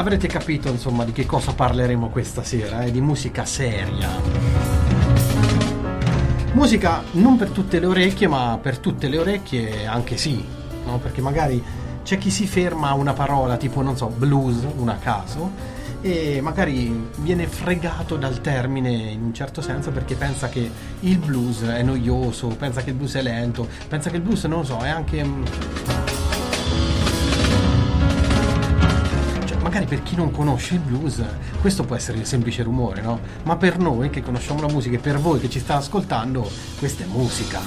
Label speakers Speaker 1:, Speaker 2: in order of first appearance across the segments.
Speaker 1: avrete capito insomma di che cosa parleremo questa sera, di musica seria. Musica non per tutte le orecchie, ma per tutte le orecchie anche sì, no? Perché magari c'è chi si ferma a una parola tipo, non so, blues, un a caso, e magari viene fregato dal termine in un certo senso perché pensa che il blues è noioso, pensa che il blues è lento, pensa che il blues, non lo so, è anche... Cioè, magari per chi non conosce il blues questo può essere il semplice rumore, no? Ma per noi che conosciamo la musica e per voi che ci state ascoltando, questa è musica.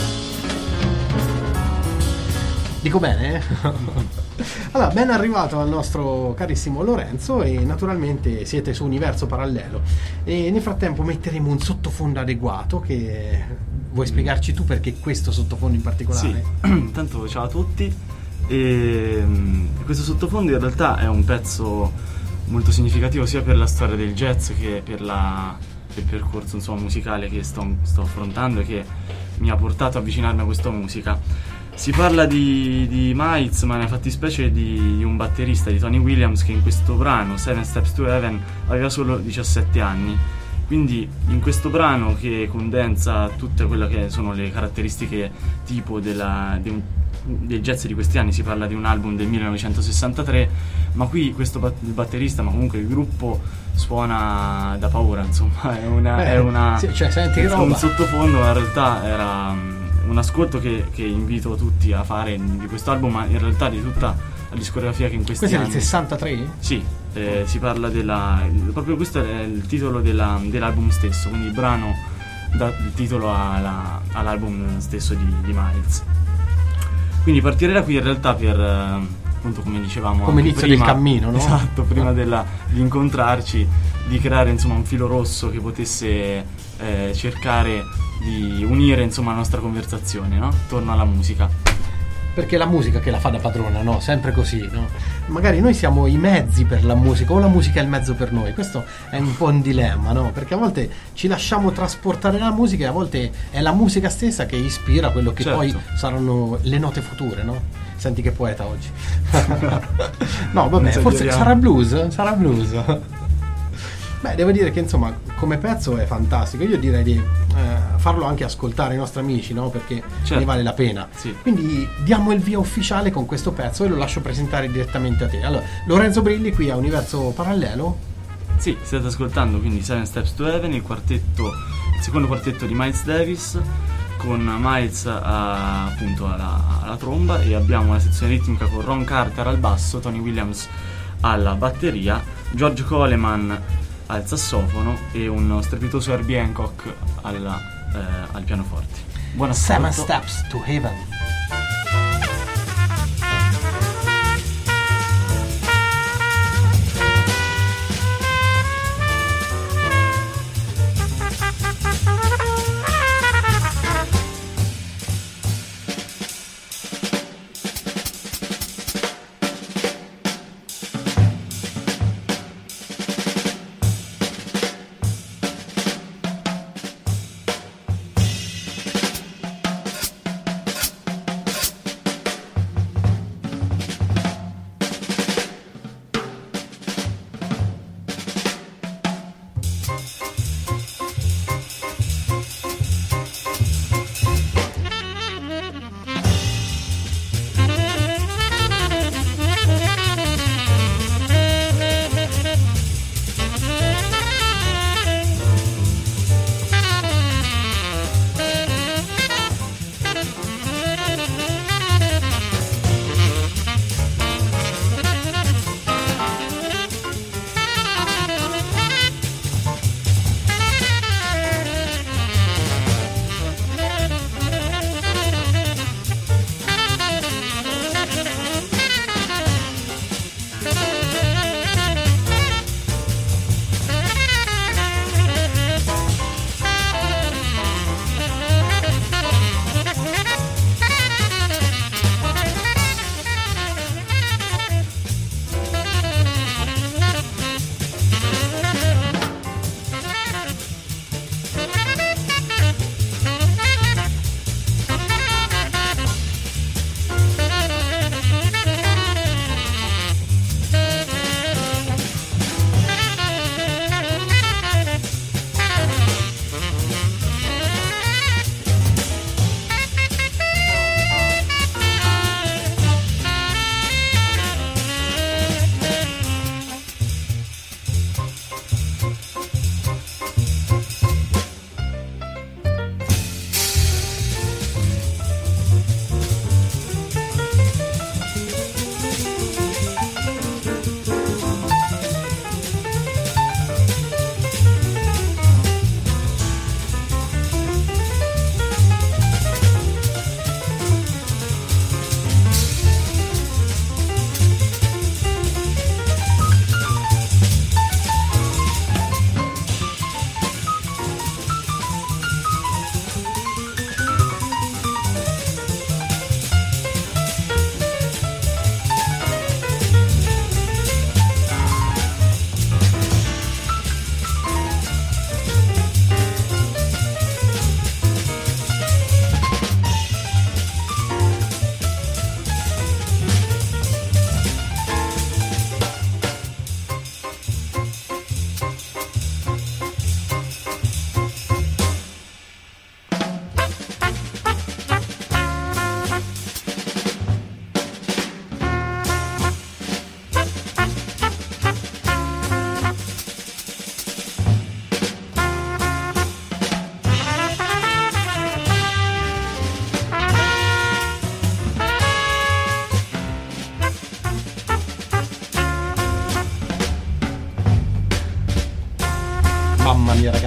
Speaker 1: Dico bene? Allora, ben arrivato al nostro carissimo Lorenzo e naturalmente siete su Universo Parallelo e nel frattempo metteremo un sottofondo adeguato che vuoi spiegarci tu perché questo sottofondo in particolare?
Speaker 2: Sì, intanto ciao a tutti e questo sottofondo in realtà è un pezzo molto significativo sia per la storia del jazz che per il percorso insomma, musicale che sto affrontando e che mi ha portato a avvicinarmi a questa musica. Si parla di Miles, ma nella fattispecie di un batterista, di Tony Williams, che in questo brano, Seven Steps to Heaven, aveva solo 17 anni. Quindi in questo brano che condensa tutte quelle che sono le caratteristiche tipo del jazz di questi anni, si parla di un album del 1963, ma qui il batterista, ma comunque il gruppo suona da paura, insomma,
Speaker 1: senti roba.
Speaker 2: Un sottofondo, ma in realtà era... un ascolto che invito tutti a fare di questo album, ma in realtà di tutta la discografia che in questi anni...
Speaker 1: Questo è del 63?
Speaker 2: Sì, si parla proprio questo è il titolo dell'album stesso, quindi il brano dà il titolo all'album stesso di Miles. Quindi partire da qui in realtà per, appunto come dicevamo...
Speaker 1: Come inizio del cammino, no?
Speaker 2: Esatto, prima di incontrarci, di creare insomma un filo rosso che potesse cercare di unire insomma la nostra conversazione, no? Attorno alla musica.
Speaker 1: Perché è la musica che la fa da padrona, no? Sempre così, no? Magari noi siamo i mezzi per la musica o la musica è il mezzo per noi. Questo è un po' un dilemma, no? Perché a volte ci lasciamo trasportare dalla musica e a volte è la musica stessa che ispira quello che
Speaker 2: certo.
Speaker 1: Poi saranno le note future, no? Senti che poeta oggi. No, vabbè, forse sarà blues? Sarà blues. Beh, devo dire che insomma come pezzo è fantastico. Io direi di farlo anche ascoltare ai nostri amici, no? Perché
Speaker 2: certo.
Speaker 1: ne vale la pena.
Speaker 2: Sì.
Speaker 1: Quindi diamo il via ufficiale con questo pezzo e lo lascio presentare direttamente a te. Allora, Lorenzo Brilli qui a Universo Parallelo.
Speaker 2: Sì, state ascoltando quindi Seven Steps to Heaven, il secondo quartetto di Miles Davis, con Miles appunto alla tromba, e abbiamo una sezione ritmica con Ron Carter al basso, Tony Williams alla batteria, George Coleman al sassofono e uno strepitoso Herbie Hancock al pianoforte. Buon ascolto.
Speaker 1: Seven Steps to Heaven.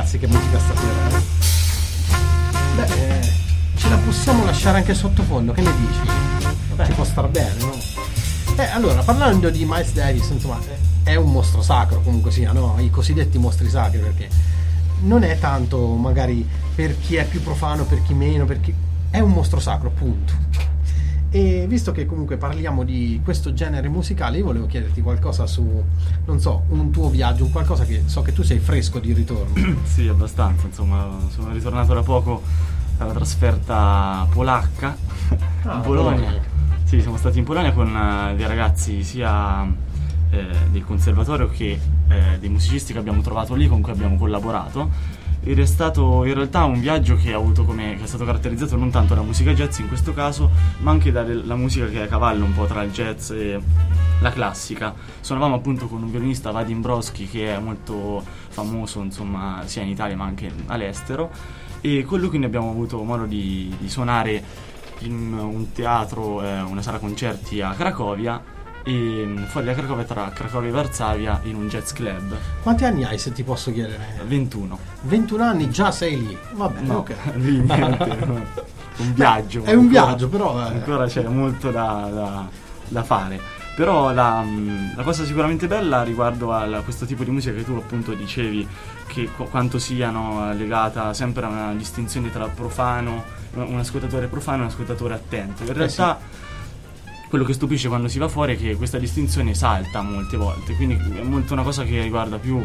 Speaker 1: classica e musica stasera. Beh, ce la possiamo lasciare anche sottofondo, che ne dici? Vabbè, ci può star bene, no? Allora, parlando di Miles Davis, insomma, è un mostro sacro comunque sia, no? I cosiddetti mostri sacri, perché non è tanto magari per chi è più profano, per chi meno, per chi... è un mostro sacro, punto. E visto che comunque parliamo di questo genere musicale, io volevo chiederti qualcosa su, non so, un tuo viaggio, un qualcosa che so che tu sei fresco di ritorno.
Speaker 2: Sì, abbastanza, insomma, sono ritornato da poco dalla trasferta polacca in Polonia. Sì, siamo stati in Polonia con dei ragazzi sia del conservatorio che dei musicisti che abbiamo trovato lì, con cui abbiamo collaborato. Ed è stato in realtà un viaggio che è stato caratterizzato non tanto da musica jazz in questo caso, ma anche dalla musica che è a cavallo un po' tra il jazz e la classica. Suonavamo appunto con un violinista, Vadim Brodsky, che è molto famoso insomma sia in Italia ma anche all'estero, e con lui quindi abbiamo avuto modo di suonare in un teatro, una sala concerti a Cracovia, e fuori da Cracovia, tra Cracovia e Varsavia, in un jazz club.
Speaker 1: Quanti anni hai, se ti posso chiedere?
Speaker 2: 21.
Speaker 1: 21 anni, già sei lì. Vabbè,
Speaker 2: no,
Speaker 1: ok.
Speaker 2: Lì niente, un viaggio.
Speaker 1: È un viaggio, però
Speaker 2: ancora c'è molto da fare. Però la cosa sicuramente bella riguardo a questo tipo di musica che tu appunto dicevi, che quanto siano legata sempre a una distinzione tra profano, un ascoltatore profano e un ascoltatore attento. In realtà quello che stupisce quando si va fuori è che questa distinzione salta molte volte, quindi è molto una cosa che riguarda più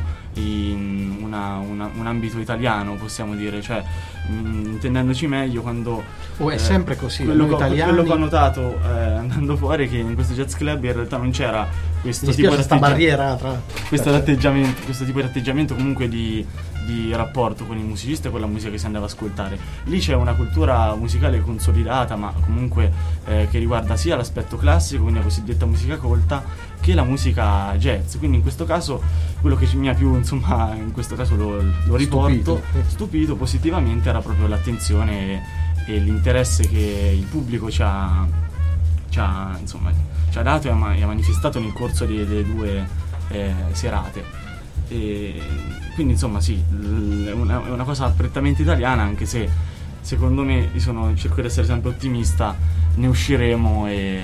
Speaker 2: un ambito italiano, possiamo dire, cioè intendendoci meglio, quando
Speaker 1: è sempre così,
Speaker 2: quello
Speaker 1: italiani...
Speaker 2: quello che ho notato andando fuori è che in questo jazz club in realtà non c'era questo tipo di
Speaker 1: barriera tra...
Speaker 2: questo tipo di atteggiamento comunque di rapporto con il musicista e con la musica che si andava a ascoltare. Lì c'è una cultura musicale consolidata, ma comunque che riguarda sia l'aspetto classico, quindi la cosiddetta musica colta, che la musica jazz. Quindi in questo caso quello che mi ha più, insomma, in questo caso lo riporto stupito positivamente, era proprio l'attenzione e l'interesse che il pubblico ci ha dato e ha manifestato nel corso delle due serate. E quindi insomma sì, è una cosa prettamente italiana, anche se secondo me cerco di essere sempre ottimista, ne usciremo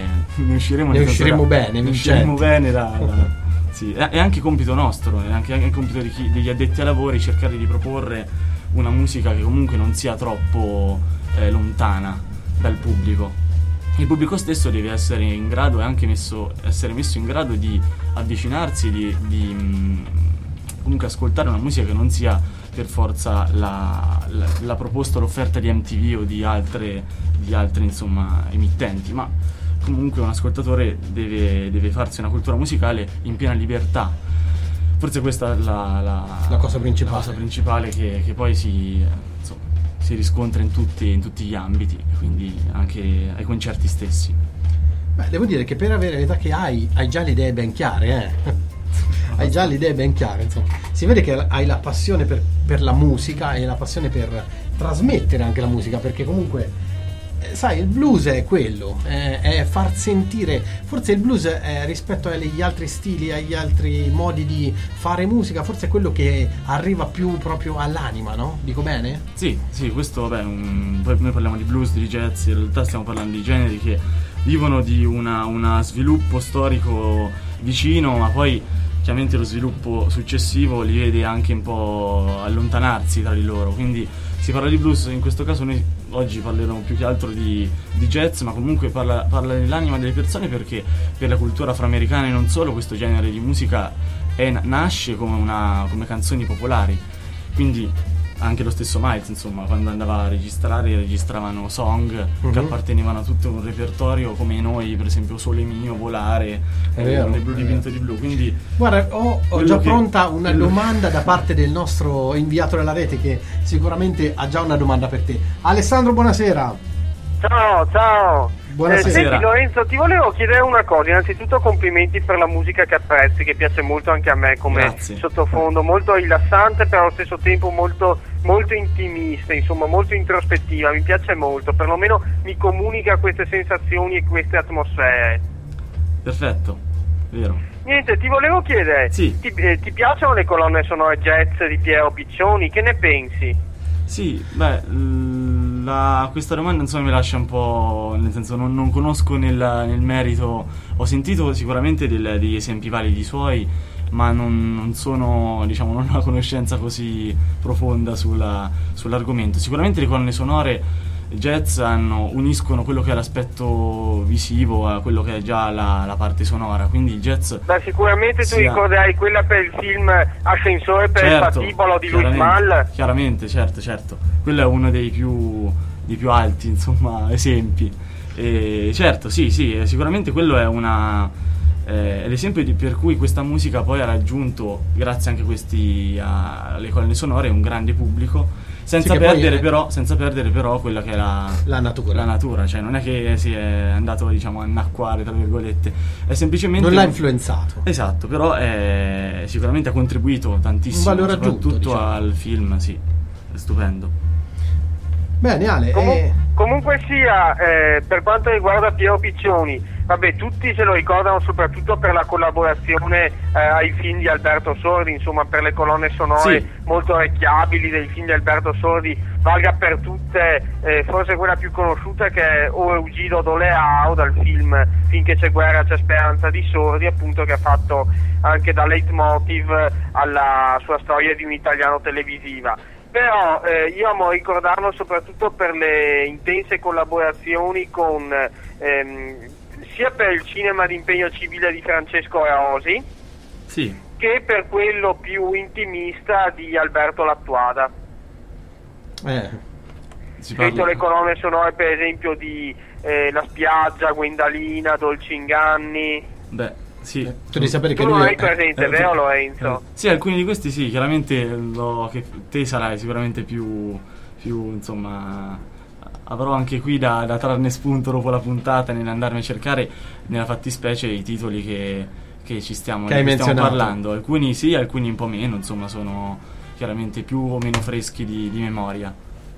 Speaker 2: bene sì, è anche compito nostro, è anche compito degli addetti ai lavori cercare di proporre una musica che comunque non sia troppo lontana dal pubblico. Il pubblico stesso deve essere in grado e anche essere messo in grado di avvicinarsi, di comunque ascoltare una musica che non sia per forza la proposta, l'offerta di MTV o di altre insomma emittenti, ma comunque un ascoltatore deve farsi una cultura musicale in piena libertà. Forse questa è la cosa principale che poi si riscontra in tutti gli ambiti, quindi anche ai concerti stessi.
Speaker 1: Beh, devo dire che per avere l'età che hai già le idee ben chiare, hai già le idee ben chiare, insomma. Si vede che hai la passione per la musica e la passione per trasmettere anche la musica, perché comunque sai, il blues è quello, è far sentire, forse il blues rispetto agli altri stili, agli altri modi di fare musica, forse è quello che arriva più proprio all'anima, no? Dico bene?
Speaker 2: Sì, questo poi noi parliamo di blues, di jazz, in realtà stiamo parlando di generi che vivono di una sviluppo storico vicino, ma poi chiaramente lo sviluppo successivo li vede anche un po' allontanarsi tra di loro, quindi si parla di blues. In questo caso noi oggi parleremo più che altro di jazz, ma comunque parla dell'anima delle persone, perché per la cultura afroamericana e non solo questo genere di musica nasce come canzoni popolari, quindi anche lo stesso Miles, insomma, quando andava a registravano song che appartenevano a tutto un repertorio, come noi, per esempio Sole Mio, Volare, Le Blu dipinto di blu. Quindi
Speaker 1: guarda, ho già pronta una domanda da parte del nostro inviato della rete, che sicuramente ha già una domanda per te. Alessandro, buonasera.
Speaker 3: Ciao.
Speaker 1: Buonasera.
Speaker 3: Senti Lorenzo, ti volevo chiedere una cosa. Innanzitutto complimenti per la musica che apprezzi, che piace molto anche a me come sottofondo, molto rilassante, però allo stesso tempo molto intimista, insomma molto introspettiva. Mi piace molto, perlomeno mi comunica queste sensazioni e queste atmosfere.
Speaker 2: Perfetto, vero.
Speaker 3: Niente, ti volevo chiedere,
Speaker 2: sì.
Speaker 3: Ti piacciono le colonne sonore jazz di Piero Piccioni? Che ne pensi?
Speaker 2: Sì, questa domanda insomma mi lascia un po', nel senso non conosco nel merito, ho sentito sicuramente degli esempi validi suoi, ma non sono, diciamo, non ho una conoscenza così profonda sull'argomento. Sicuramente le colonne sonore jazz uniscono quello che è l'aspetto visivo a quello che è già la parte sonora, quindi il jazz...
Speaker 3: sicuramente tu ricorderai quella per il film Ascensore per il Patibolo di Louis Malle.
Speaker 2: Chiaramente, certo. Quello è uno dei più alti, insomma, esempi. E certo, sì, sicuramente quello è l'esempio per cui questa musica poi ha raggiunto, grazie anche alle colonne sonore, un grande pubblico. Senza perdere però quella che è la natura, cioè non è che si è andato, diciamo, a annacquare, tra virgolette, è semplicemente
Speaker 1: non l'ha influenzato.
Speaker 2: Esatto, però sicuramente ha contribuito tantissimo,
Speaker 1: un valore aggiunto,
Speaker 2: soprattutto al film, sì, è stupendo.
Speaker 1: Bene, Ale.
Speaker 3: Comunque sia, per quanto riguarda Piero Piccioni, vabbè, tutti se lo ricordano soprattutto per la collaborazione ai film di Alberto Sordi, insomma, per le colonne sonore molto orecchiabili dei film di Alberto Sordi, valga per tutte, forse quella più conosciuta che è O Eugido Doleao, dal film Finché c'è guerra c'è speranza di Sordi, appunto, che ha fatto anche da leitmotiv alla sua storia di un italiano televisiva. Però io amo ricordarlo soprattutto per le intense collaborazioni con sia per il cinema d'impegno civile di Francesco Rosi, che per quello più intimista di Alberto Lattuada. Scritto le colonne sonore per esempio di La spiaggia, Gwendalina, Dolci inganni.
Speaker 2: Sì.
Speaker 1: Tu devi sapere che
Speaker 3: tu
Speaker 1: lui
Speaker 3: non hai presente, vero Lorenzo?
Speaker 2: Sì, alcuni di questi sì, chiaramente che te sarai sicuramente più insomma, avrò anche qui da trarne spunto dopo la puntata nell'andarmi a cercare nella fattispecie i titoli che ci stiamo parlando. Alcuni sì, alcuni un po' meno, insomma, sono chiaramente più o meno freschi di memoria.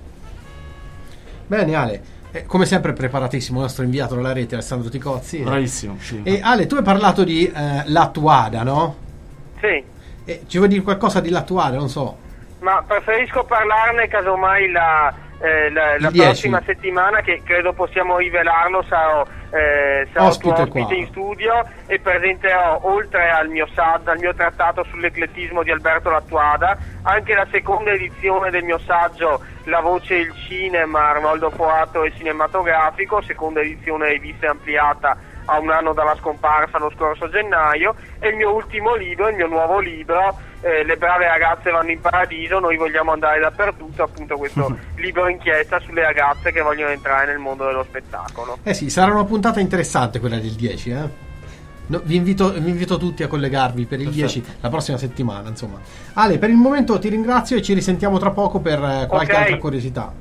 Speaker 1: Bene, Ale. Come sempre preparatissimo il nostro inviato dalla rete Alessandro Ticozzi.
Speaker 2: Bravissimo, sì.
Speaker 1: E Ale, tu hai parlato di Lattuada, no?
Speaker 3: Sì.
Speaker 1: Ci vuoi dire qualcosa di Lattuada? Non so.
Speaker 3: Ma preferisco parlarne casomai la prossima settimana, che credo possiamo rivelarlo, sarò ospite in studio e presenterò, oltre al mio trattato sull'eclettismo di Alberto Lattuada, anche la seconda edizione del mio saggio La voce e il cinema, Arnoldo Foato e cinematografico, seconda edizione rivista e ampliata a un anno dalla scomparsa lo scorso gennaio, e il mio ultimo libro, il mio nuovo libro, Le brave ragazze vanno in paradiso, noi vogliamo andare dappertutto, appunto questo libro inchiesta sulle ragazze che vogliono entrare nel mondo dello spettacolo.
Speaker 1: Sì, sarà una puntata interessante quella del 10, No, vi invito tutti a collegarvi per il 10 la prossima settimana, insomma. Ale, per il momento ti ringrazio e ci risentiamo tra poco per qualche altra curiosità.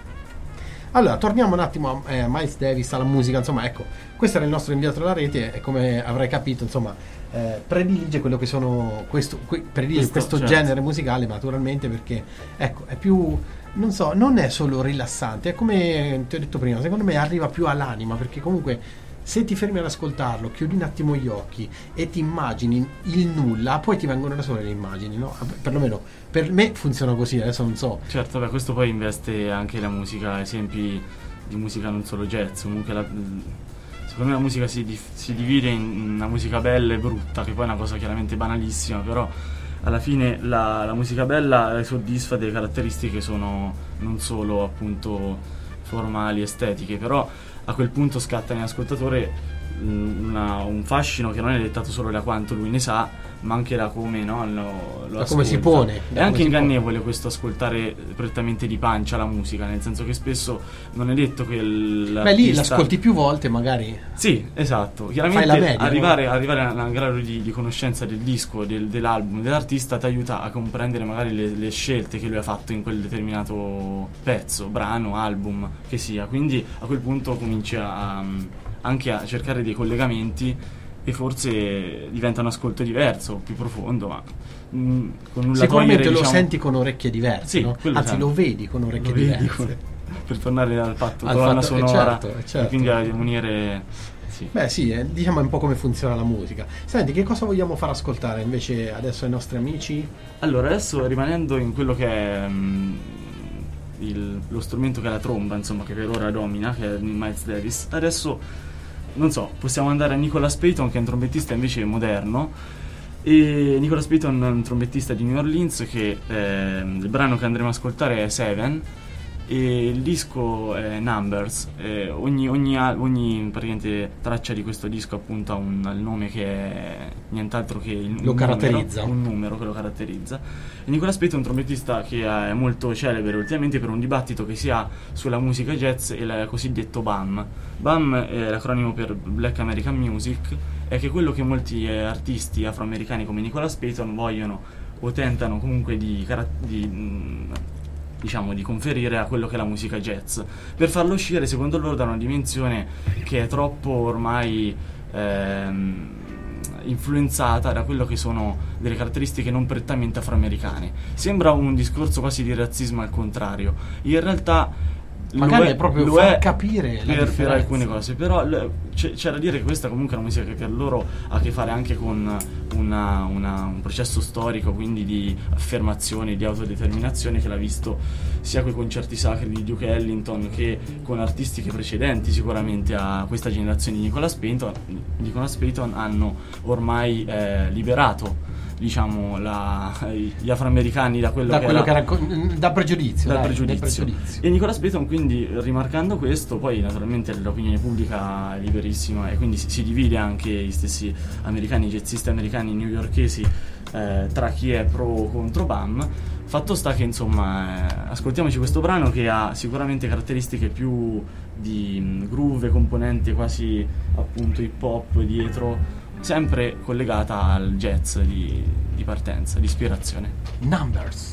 Speaker 1: Allora, torniamo un attimo a Miles Davis, alla musica, insomma, ecco, questo era il nostro inviato alla rete e come avrai capito, insomma, predilige quello che sono questo genere musicale, naturalmente, perché ecco, è più, non so, non è solo rilassante, è come ti ho detto prima, secondo me arriva più all'anima, perché comunque se ti fermi ad ascoltarlo, chiudi un attimo gli occhi e ti immagini il nulla, poi ti vengono da sole le immagini, no? Perlomeno per me funziona così, adesso non so.
Speaker 2: Certo, questo poi investe anche la musica, esempi di musica non solo jazz, comunque secondo me la musica si divide in una musica bella e brutta, che poi è una cosa chiaramente banalissima, però alla fine la musica bella soddisfa delle caratteristiche che sono non solo appunto formali, estetiche, però a quel punto scatta nell'ascoltatore un fascino che non è dettato solo da quanto lui ne sa, ma anche da come lo
Speaker 1: come si pone.
Speaker 2: È anche ingannevole questo ascoltare prettamente di pancia la musica, nel senso che spesso non è detto che
Speaker 1: lì l'ascolti più volte magari.
Speaker 2: Sì, esatto. Chiaramente
Speaker 1: fai la media,
Speaker 2: arrivare a un grado di conoscenza del disco, dell'album, dell'artista ti aiuta a comprendere magari le scelte che lui ha fatto in quel determinato pezzo, brano, album che sia. Quindi a quel punto cominci anche a cercare dei collegamenti e forse diventa un ascolto diverso, più profondo, ma con nulla
Speaker 1: sicuramente
Speaker 2: togliere,
Speaker 1: lo senti con orecchie diverse,
Speaker 2: sì,
Speaker 1: no? Anzi, lo vedi con orecchie diverse.
Speaker 2: per tornare al fatto colonna sonora,
Speaker 1: certo.
Speaker 2: E quindi a unire. Sì.
Speaker 1: Beh sì, diciamo è un po' come funziona la musica. Senti, che cosa vogliamo far ascoltare invece adesso ai nostri amici?
Speaker 2: Allora, adesso rimanendo in quello che è lo strumento che è la tromba, insomma, che per ora domina, che è Miles Davis, adesso, non so, possiamo andare a Nicholas Payton, che è un trombettista invece moderno. E Nicholas Payton è un trombettista di New Orleans, che il brano che andremo a ascoltare è Seven, e il disco è Numbers. Ogni praticamente traccia di questo disco appunto ha il nome che è nient'altro che un numero che lo caratterizza. E Nicholas Payton è un trombettista che è molto celebre ultimamente per un dibattito che si ha sulla musica jazz e il cosiddetto BAM. BAM è l'acronimo per Black American Music, è che quello che molti artisti afroamericani come Nicholas Payton vogliono o tentano comunque di conferire a quello che è la musica jazz, per farlo uscire secondo loro da una dimensione che è troppo ormai influenzata da quello che sono delle caratteristiche non prettamente afroamericane. Sembra un discorso quasi di razzismo al contrario, in realtà
Speaker 1: magari è proprio far capire
Speaker 2: per alcune cose, però c'è da dire che questa comunque è una musica che per loro ha a che fare anche con un processo storico, quindi di affermazione, di autodeterminazione, che l'ha visto sia con i concerti sacri di Duke Ellington che con artistiche precedenti sicuramente a questa generazione di Nicholas Payton hanno ormai liberato, diciamo, gli afroamericani da
Speaker 1: dal pregiudizio.
Speaker 2: E Nicholas Payton, quindi, rimarcando questo, poi naturalmente l'opinione pubblica è liberissima e quindi si divide anche gli stessi americani, i jazzisti americani newyorkesi, tra chi è pro o contro BAM. Fatto sta che, insomma, ascoltiamoci questo brano che ha sicuramente caratteristiche più di groove, componente quasi appunto hip hop dietro, sempre collegata al jazz di partenza, di ispirazione.
Speaker 1: Numbers.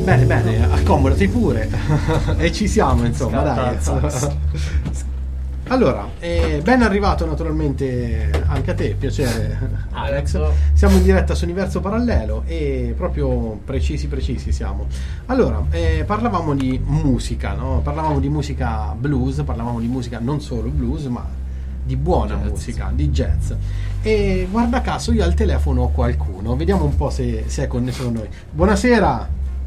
Speaker 1: Bene, accomodati pure. E ci siamo, insomma, dai. Allora, ben arrivato naturalmente anche a te, piacere Alex. Siamo in diretta su Universo Parallelo e proprio precisi siamo. Allora, parlavamo di musica, no? Parlavamo di musica blues, parlavamo di musica non solo blues, ma di buona musica, di jazz. E guarda caso io al telefono ho qualcuno, vediamo un po' se è connesso con noi. Buonasera.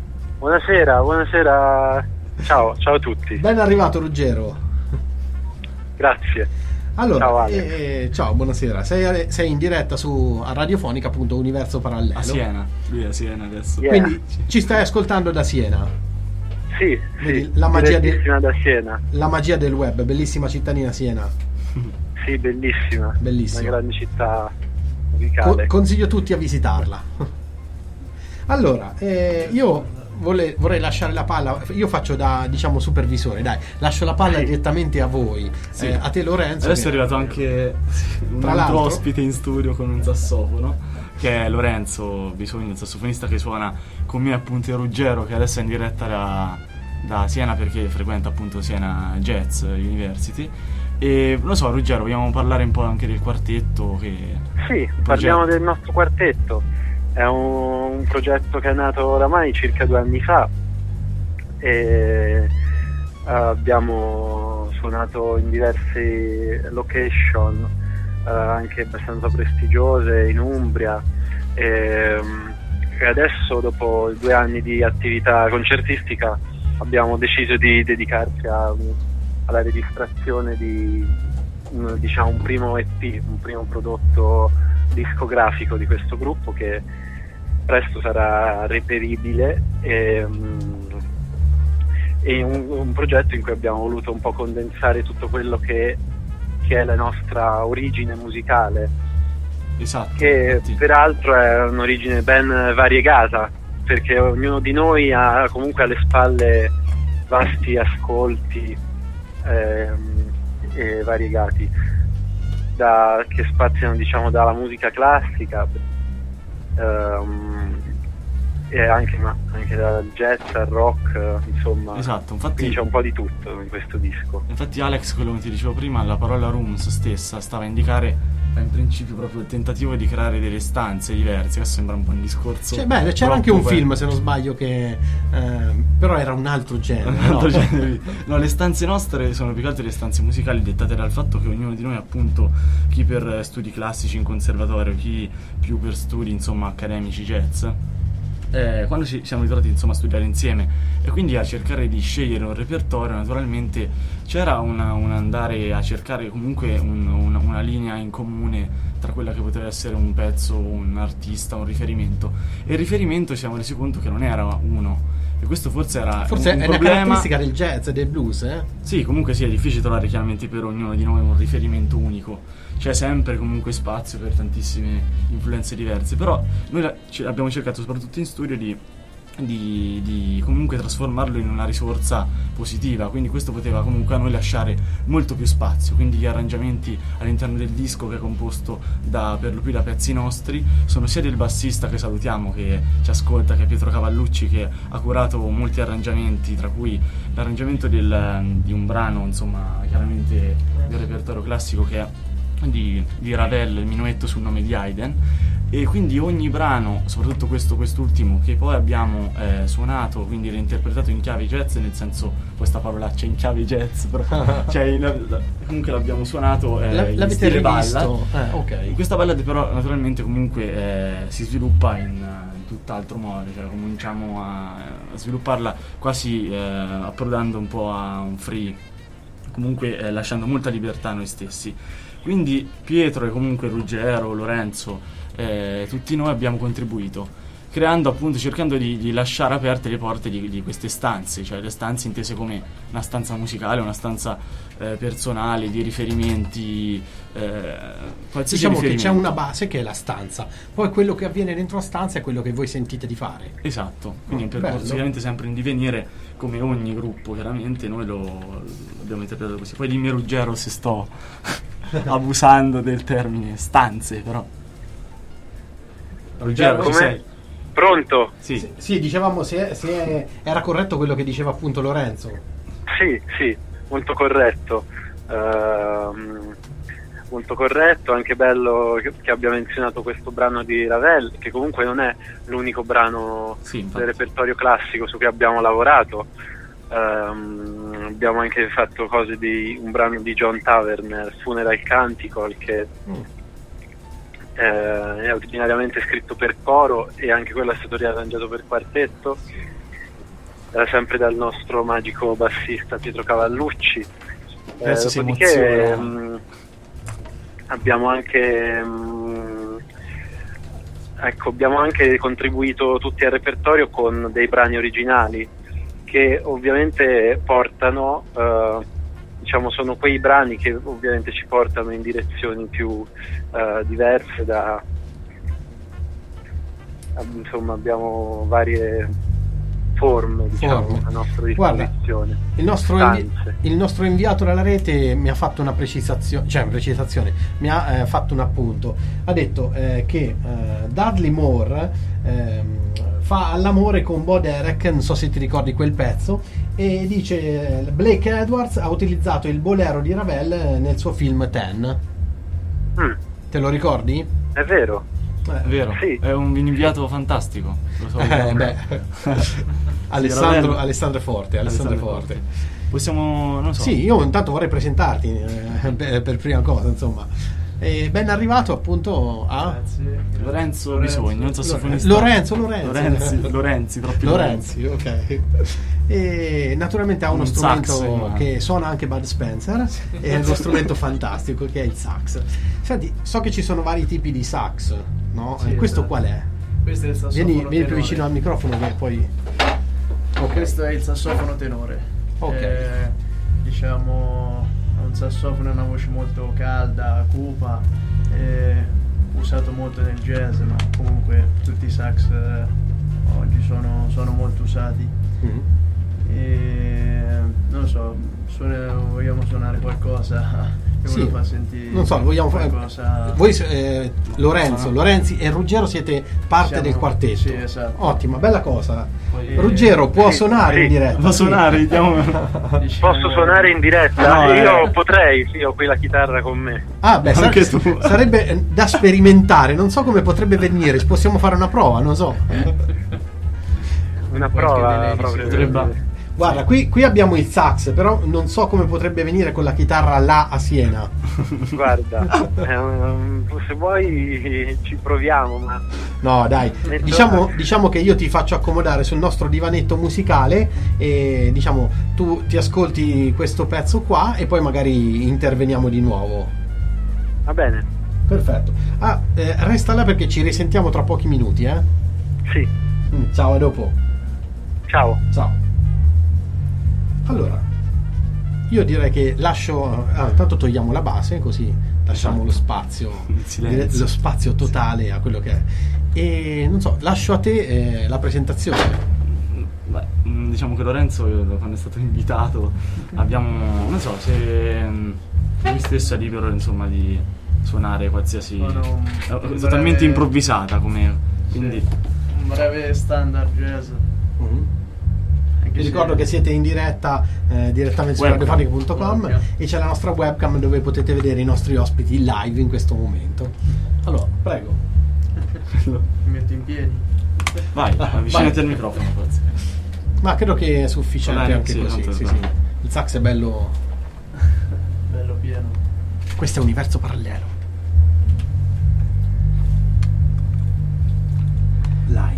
Speaker 4: Ciao a tutti.
Speaker 1: Ben arrivato Ruggero.
Speaker 4: Grazie.
Speaker 1: Allora,
Speaker 4: ciao Alex.
Speaker 1: Ciao, buonasera. Sei in diretta a Radiofonica, appunto, Universo Parallelo.
Speaker 2: A Siena, lui è a Siena adesso.
Speaker 4: Yeah.
Speaker 1: Quindi ci stai ascoltando da Siena?
Speaker 4: Sì,
Speaker 1: vedi, la magia
Speaker 4: da Siena.
Speaker 1: La magia del web, bellissima cittadina Siena.
Speaker 4: Sì, bellissima. Una grande città musicale.
Speaker 1: Consiglio tutti a visitarla. Allora, io vorrei lasciare la palla, io faccio da, diciamo, supervisore, dai, lascio la palla direttamente a voi, a te Lorenzo.
Speaker 2: Adesso è arrivato anche un altro ospite in studio con un sassofono, che è Lorenzo Bisogno, il sassofonista che suona con me appunto Ruggero, che adesso è in diretta da Siena perché frequenta appunto Siena Jazz University. E non so, Ruggero, vogliamo parlare un po' anche del quartetto?
Speaker 4: Sì, parliamo del nostro quartetto. È un progetto che è nato oramai circa 2 anni fa e abbiamo suonato in diverse location anche abbastanza prestigiose in Umbria e adesso, dopo 2 anni di attività concertistica, abbiamo deciso di dedicarci alla registrazione di un primo EP, un primo prodotto discografico di questo gruppo che presto sarà reperibile e un progetto in cui abbiamo voluto un po' condensare tutto quello che è la nostra origine musicale,
Speaker 2: esatto,
Speaker 4: che peraltro è un'origine ben variegata, perché ognuno di noi ha comunque alle spalle vasti ascolti e variegati, che spaziano, diciamo, dalla musica classica e anche dal jazz al rock, insomma.
Speaker 2: Esatto, infatti
Speaker 4: quindi c'è un po' di tutto in questo disco.
Speaker 2: Infatti Alex, quello che ti dicevo prima, la parola rooms stessa stava a indicare in principio proprio il tentativo di creare delle stanze diverse. Questo sembra un po' un discorso,
Speaker 1: c'era anche un film, se non sbaglio, che però era un altro genere,
Speaker 2: genere. No, le stanze nostre sono più che altro le stanze musicali, dettate dal fatto che ognuno di noi, appunto, chi per studi classici in conservatorio, chi più per studi, insomma, accademici jazz, quando ci siamo ritrovati, insomma, a studiare insieme e quindi a cercare di scegliere un repertorio, naturalmente c'era un andare a cercare comunque una linea in comune tra quella che poteva essere un pezzo, un artista, un riferimento, e il riferimento ci siamo resi conto che non era uno, e questo forse era un
Speaker 1: è
Speaker 2: problema.
Speaker 1: una caratteristica del jazz e del blues, Sì,
Speaker 2: comunque sì, è difficile trovare chiaramente per ognuno di noi un riferimento unico. C'è sempre comunque spazio per tantissime influenze diverse, però noi abbiamo cercato, soprattutto in studio, di comunque trasformarlo in una risorsa positiva, quindi questo poteva comunque a noi lasciare molto più spazio. Quindi gli arrangiamenti all'interno del disco, che è composto per lo più da pezzi nostri, sono sia del bassista, che salutiamo, che ci ascolta, che è Pietro Cavallucci, che ha curato molti arrangiamenti, tra cui l'arrangiamento di un brano, insomma, chiaramente del repertorio classico, che è di Ravel, il minuetto sul nome di Haydn. E quindi ogni brano, soprattutto quest'ultimo, che poi abbiamo suonato, quindi reinterpretato in chiave jazz, nel senso, questa parolaccia in chiave jazz, però cioè, comunque l'abbiamo suonato in stile ballad.
Speaker 1: Okay.
Speaker 2: Questa ballad però naturalmente comunque si sviluppa in tutt'altro modo, cioè cominciamo a svilupparla quasi approdando un po' a un free, comunque lasciando molta libertà a noi stessi. Quindi Pietro e comunque Ruggero, Lorenzo, tutti noi abbiamo contribuito, creando, appunto, cercando di lasciare aperte le porte di queste stanze, cioè le stanze intese come una stanza musicale, una stanza personale, di riferimenti, qualsiasi
Speaker 1: diciamo
Speaker 2: riferimento.
Speaker 1: Che c'è una base che è la stanza, poi quello che avviene dentro la stanza è quello che voi sentite di fare.
Speaker 2: Esatto, quindi è un percorso chiaramente sempre in divenire, come ogni gruppo, chiaramente noi lo abbiamo interpretato così. Poi dimmi, Ruggero, se sto abusando del termine stanze, però Ruggero, ci sei?
Speaker 4: Pronto?
Speaker 1: Sì, dicevamo se era corretto quello che diceva appunto Lorenzo.
Speaker 4: Sì, molto corretto. Molto corretto, anche bello che abbia menzionato questo brano di Ravel, che comunque non è l'unico brano del repertorio classico su cui abbiamo lavorato. Abbiamo anche fatto cose di un brano di John Taverner, Funeral Canticle, che è originariamente scritto per coro, e anche quello è stato riarrangiato per quartetto, sempre dal nostro magico bassista Pietro Cavallucci. Dopodiché abbiamo anche contribuito tutti al repertorio con dei brani originali che ovviamente portano, sono quei brani che ovviamente ci portano in direzioni più diverse abbiamo varie forme a nostra disposizione.
Speaker 1: Guarda, il nostro inviato dalla rete mi ha fatto una precisazione, mi ha fatto un appunto. Ha detto che Dudley Moore fa all'amore con Bo Derek, non so se ti ricordi quel pezzo, e dice Blake Edwards ha utilizzato il bolero di Ravel nel suo film Ten. Te lo ricordi?
Speaker 4: È vero.
Speaker 2: È vero, sì. È un inviato fantastico. Lo so.
Speaker 1: Alessandro Forte.
Speaker 2: Possiamo, non so.
Speaker 1: Sì, io intanto vorrei presentarti per prima cosa, insomma. Ben arrivato appunto a
Speaker 2: Lorenzo Bisogno, un sassofonista.
Speaker 1: Lorenzi, ok. E naturalmente ha uno strumento sax, che suona anche Bud Spencer, e lo strumento fantastico che è il sax. Senti, so che ci sono vari tipi di sax, no?
Speaker 5: Sì,
Speaker 1: questo
Speaker 5: esatto.
Speaker 1: qual è?
Speaker 5: Questo è il sassofono
Speaker 1: Vieni più vicino al microfono che poi...
Speaker 5: Okay. Questo è il sassofono tenore.
Speaker 1: Ok.
Speaker 5: Diciamo, un sassofono è una voce molto calda, cupa, usato molto nel jazz, ma comunque tutti i sax oggi sono molto usati. E non so, vogliamo suonare qualcosa che
Speaker 1: sì,
Speaker 5: fa sentire,
Speaker 1: non so, vogliamo fare
Speaker 5: qualcosa.
Speaker 1: Voi Lorenzi e Ruggero siete parte del quartetto.
Speaker 5: Sì, esatto.
Speaker 1: Ottima, bella cosa. Ruggero può suonare in diretta.
Speaker 2: Può suonare,
Speaker 4: Posso suonare in diretta? No, io potrei, sì, ho qui la chitarra con me.
Speaker 1: Ah, beh, sarebbe da sperimentare, non so come potrebbe venire, possiamo fare una prova, non so.
Speaker 4: Una prova proprio.
Speaker 1: Guarda, qui abbiamo il sax, però non so come potrebbe venire con la chitarra là a Siena.
Speaker 4: Guarda, se vuoi ci proviamo, ma...
Speaker 1: No, dai, diciamo che io ti faccio accomodare sul nostro divanetto musicale e diciamo tu ti ascolti questo pezzo qua e poi magari interveniamo di nuovo.
Speaker 4: Va bene.
Speaker 1: Perfetto. Resta là perché ci risentiamo tra pochi minuti, eh?
Speaker 4: Sì.
Speaker 1: Ciao, a dopo.
Speaker 4: Ciao.
Speaker 1: Allora, io direi che intanto togliamo la base, così lasciamo lo spazio totale a quello che è. E non so, lascio a te la presentazione.
Speaker 2: Beh, diciamo che Lorenzo, quando è stato invitato, non so se lui stesso è libero, insomma, di suonare qualsiasi totalmente improvvisata, come quindi
Speaker 5: un breve standard jazz.
Speaker 1: Vi ricordo che siete in diretta direttamente su radiofonico.com e c'è la nostra webcam dove potete vedere i nostri ospiti live in questo momento. Allora, prego.
Speaker 5: Mi metto in piedi.
Speaker 2: Vai, avvicinati al microfono, forse.
Speaker 1: Ma credo che è sufficiente anche così. Sì. Il sax è bello
Speaker 5: pieno.
Speaker 1: Questo è universo parallelo. Live.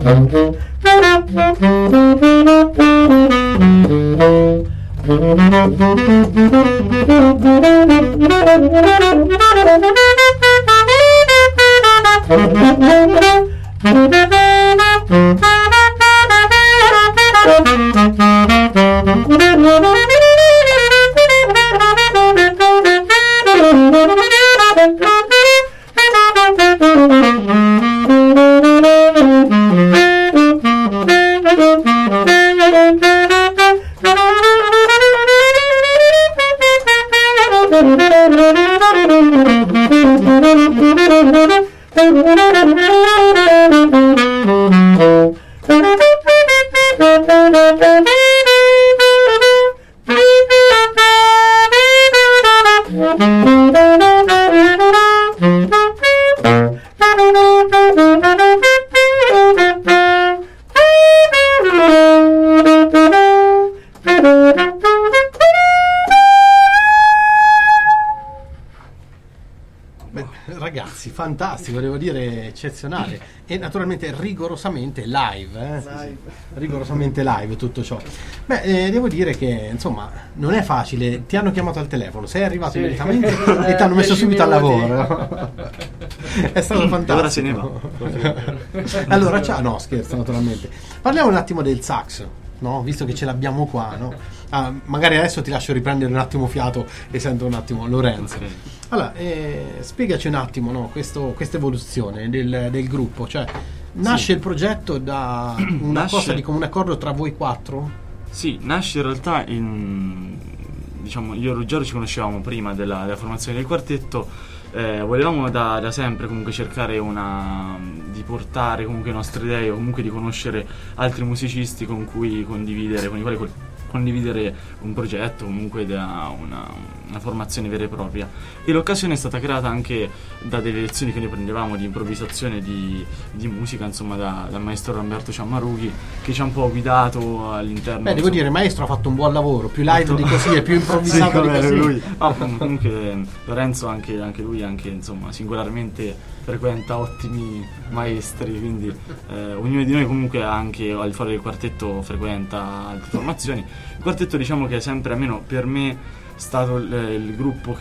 Speaker 1: Ragazzi, fantastico, devo dire, eccezionale, e naturalmente rigorosamente live, rigorosamente live tutto ciò. Devo dire che insomma non è facile, ti hanno chiamato al telefono, sei arrivato immediatamente e ti hanno messo subito al lavoro. È stato fantastico.
Speaker 2: Ora se ne va.
Speaker 1: Allora, no, scherzo, naturalmente. Parliamo un attimo del sax, no? Visto che ce l'abbiamo qua, no? Magari adesso ti lascio riprendere un attimo fiato e sento un attimo Lorenzo.
Speaker 2: Okay.
Speaker 1: Allora, spiegaci un attimo, no, questa evoluzione del gruppo, cioè nasce il progetto da una cosa di comune accordo tra voi quattro?
Speaker 2: Sì, nasce in realtà diciamo, io e Ruggero ci conoscevamo prima della formazione del quartetto. Volevamo da sempre comunque cercare di portare comunque le nostre idee, o comunque di conoscere altri musicisti con i quali condividere un progetto, comunque una formazione vera e propria. E l'occasione è stata creata anche da delle lezioni che noi prendevamo di improvvisazione di musica, insomma, dal maestro Lamberto Ciammarughi, che ci ha un po' guidato all'interno.
Speaker 1: Devo dire, il maestro ha fatto un buon lavoro, più live di così e più improvvisato di così.
Speaker 2: Lui. Comunque Lorenzo anche lui insomma singolarmente frequenta ottimi maestri, quindi ognuno di noi comunque anche al fuori del quartetto frequenta altre formazioni. Il quartetto, diciamo che è sempre, almeno per me, stato il gruppo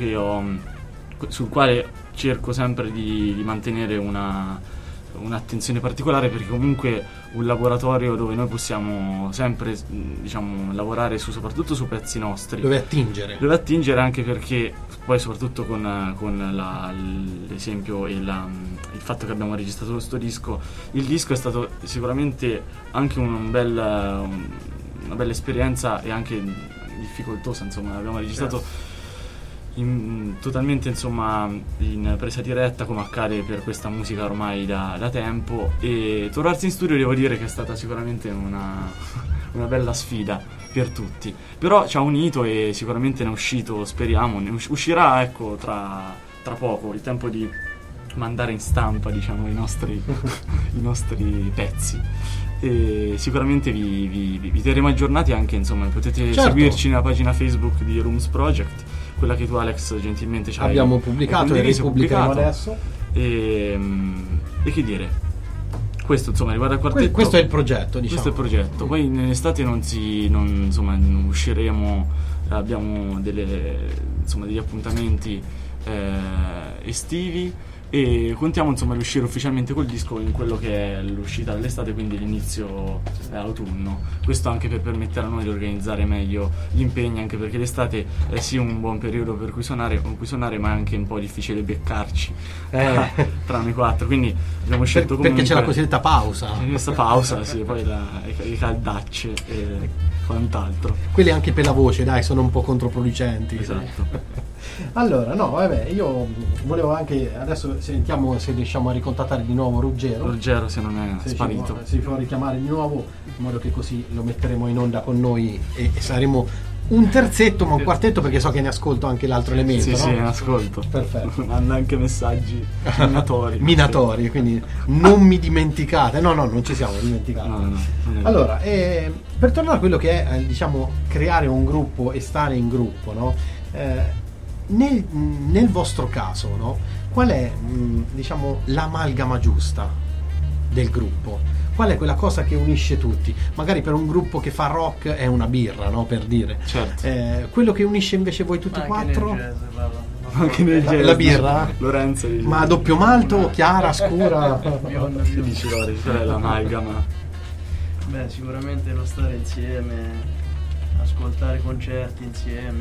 Speaker 2: sul quale cerco sempre di mantenere un'attenzione particolare, perché comunque un laboratorio dove noi possiamo sempre, diciamo, lavorare soprattutto su pezzi nostri,
Speaker 1: dove attingere
Speaker 2: anche perché poi soprattutto con l'esempio e il fatto che abbiamo registrato questo disco, il disco è stato sicuramente anche una bella esperienza e anche difficoltosa, insomma. Abbiamo registrato totalmente, insomma, in presa diretta, come accade per questa musica ormai da tempo, e trovarsi in studio devo dire che è stata sicuramente una bella sfida per tutti, però ci ha unito e sicuramente ne è uscito, speriamo, uscirà, ecco, tra poco, il tempo di mandare in stampa, diciamo, i nostri pezzi. E sicuramente vi terremo aggiornati anche, insomma, potete seguirci nella pagina Facebook di Rooms Project, quella che tu, Alex, gentilmente ci hai
Speaker 1: abbiamo pubblicato e ripubblicheremo adesso.
Speaker 2: E che dire, questo, insomma, riguarda il quartetto.
Speaker 1: Questo è il progetto, diciamo.
Speaker 2: Questo è il progetto. Poi in estate non usciremo, abbiamo degli appuntamenti estivi, e contiamo, insomma, di uscire ufficialmente col disco in quello che è l'uscita dell'estate, quindi l'inizio autunno. Questo anche per permettere a noi di organizzare meglio gli impegni, anche perché l'estate è sì un buon periodo con cui suonare, ma è anche un po' difficile beccarci tra noi quattro, quindi abbiamo scelto comunque,
Speaker 1: perché c'è la cosiddetta pausa.
Speaker 2: Questa pausa, sì, poi le caldacce e quant'altro.
Speaker 1: Quelli anche per la voce, dai, sono un po' controproducenti.
Speaker 2: Esatto.
Speaker 1: Allora, no, vabbè, io volevo anche, adesso sentiamo se riusciamo a ricontattare di nuovo Ruggero,
Speaker 2: se non è sparito.
Speaker 1: Si può richiamare di nuovo, in modo che così lo metteremo in onda con noi e saremo un terzetto, ma un quartetto, perché so che ne ascolto anche l'altro elemento.
Speaker 2: Sì,
Speaker 1: no?
Speaker 2: Sì, ne ascolto.
Speaker 1: Perfetto.
Speaker 2: Manda anche messaggi
Speaker 1: minatori, quindi non mi dimenticate. No, non ci siamo dimenticati.
Speaker 2: No.
Speaker 1: Allora, per tornare a quello che è, diciamo, creare un gruppo e stare in gruppo, no? Nel vostro caso, no? Qual è, diciamo, l'amalgama giusta del gruppo? qual è quella cosa che unisce tutti? Magari per un gruppo che fa rock è una birra, no? Per dire.
Speaker 2: Certo.
Speaker 1: Quello che unisce invece voi tutti e quattro?
Speaker 2: Anche nel jazz.
Speaker 1: La birra?
Speaker 2: Lorenzo dice.
Speaker 1: Ma a doppio malto, chiara, scura?
Speaker 2: Che dici, Lori? Qual è l'amalgama?
Speaker 5: Beh, sicuramente lo stare insieme, ascoltare concerti insieme,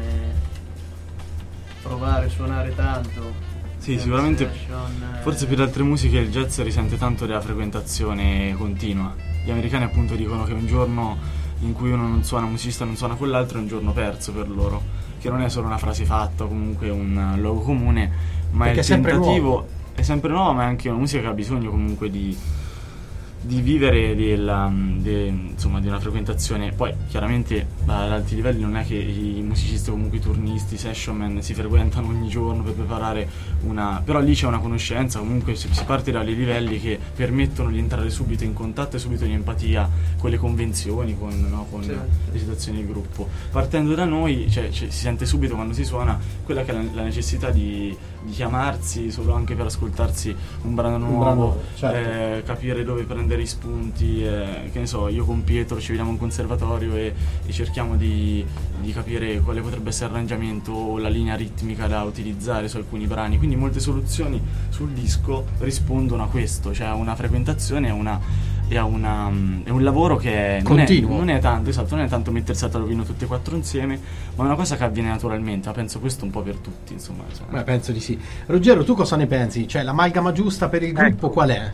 Speaker 5: provare a suonare tanto.
Speaker 2: Sì, sicuramente forse per altre musiche il jazz risente tanto della frequentazione continua. Gli americani appunto dicono che un giorno in cui uno non suona, un musicista non suona con l'altro, è un giorno perso per loro, che non è solo una frase fatta o comunque un luogo comune, ma
Speaker 1: perché
Speaker 2: il tentativo è sempre nuovo, ma è anche una musica che ha bisogno comunque di vivere insomma, di una frequentazione. Poi chiaramente ad alti livelli non è che i musicisti o comunque i turnisti, i session man si frequentano ogni giorno per preparare però lì c'è una conoscenza, comunque si parte dai livelli che permettono di entrare subito in contatto e subito in empatia con le convenzioni, con le situazioni di gruppo. Partendo da noi, cioè, si sente subito quando si suona quella che è la necessità di chiamarsi solo anche per ascoltarsi un brano nuovo, certo. Capire dove prendere i spunti, che ne so, io con Pietro ci vediamo in conservatorio e cerchiamo di capire quale potrebbe essere l'arrangiamento o la linea ritmica da utilizzare su alcuni brani, quindi molte soluzioni sul disco rispondono a questo, cioè a una frequentazione, è un lavoro che non è tanto, esatto, non è tanto mettersi a tavolino tutti e quattro insieme, ma è una cosa che avviene naturalmente, ma penso questo un po' per tutti, insomma.
Speaker 1: Beh, penso di sì. Ruggero, tu cosa ne pensi? Cioè, l'amalgama giusta per il gruppo qual è?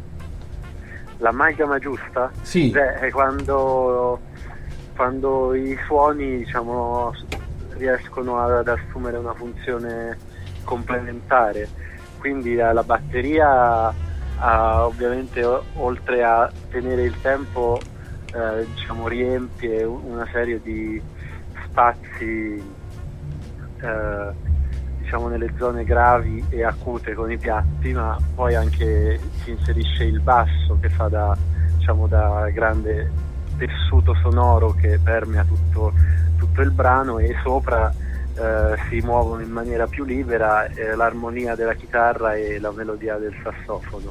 Speaker 4: L'amalgama giusta?
Speaker 1: Sì.
Speaker 4: È quando i suoni, diciamo, riescono ad assumere una funzione complementare, quindi la batteria ovviamente oltre a tenere il tempo diciamo riempie una serie di spazi diciamo nelle zone gravi e acute con i piatti, ma poi anche si inserisce il basso che fa da grande tessuto sonoro che permea tutto il brano, e sopra si muovono in maniera più libera l'armonia della chitarra e la melodia del sassofono.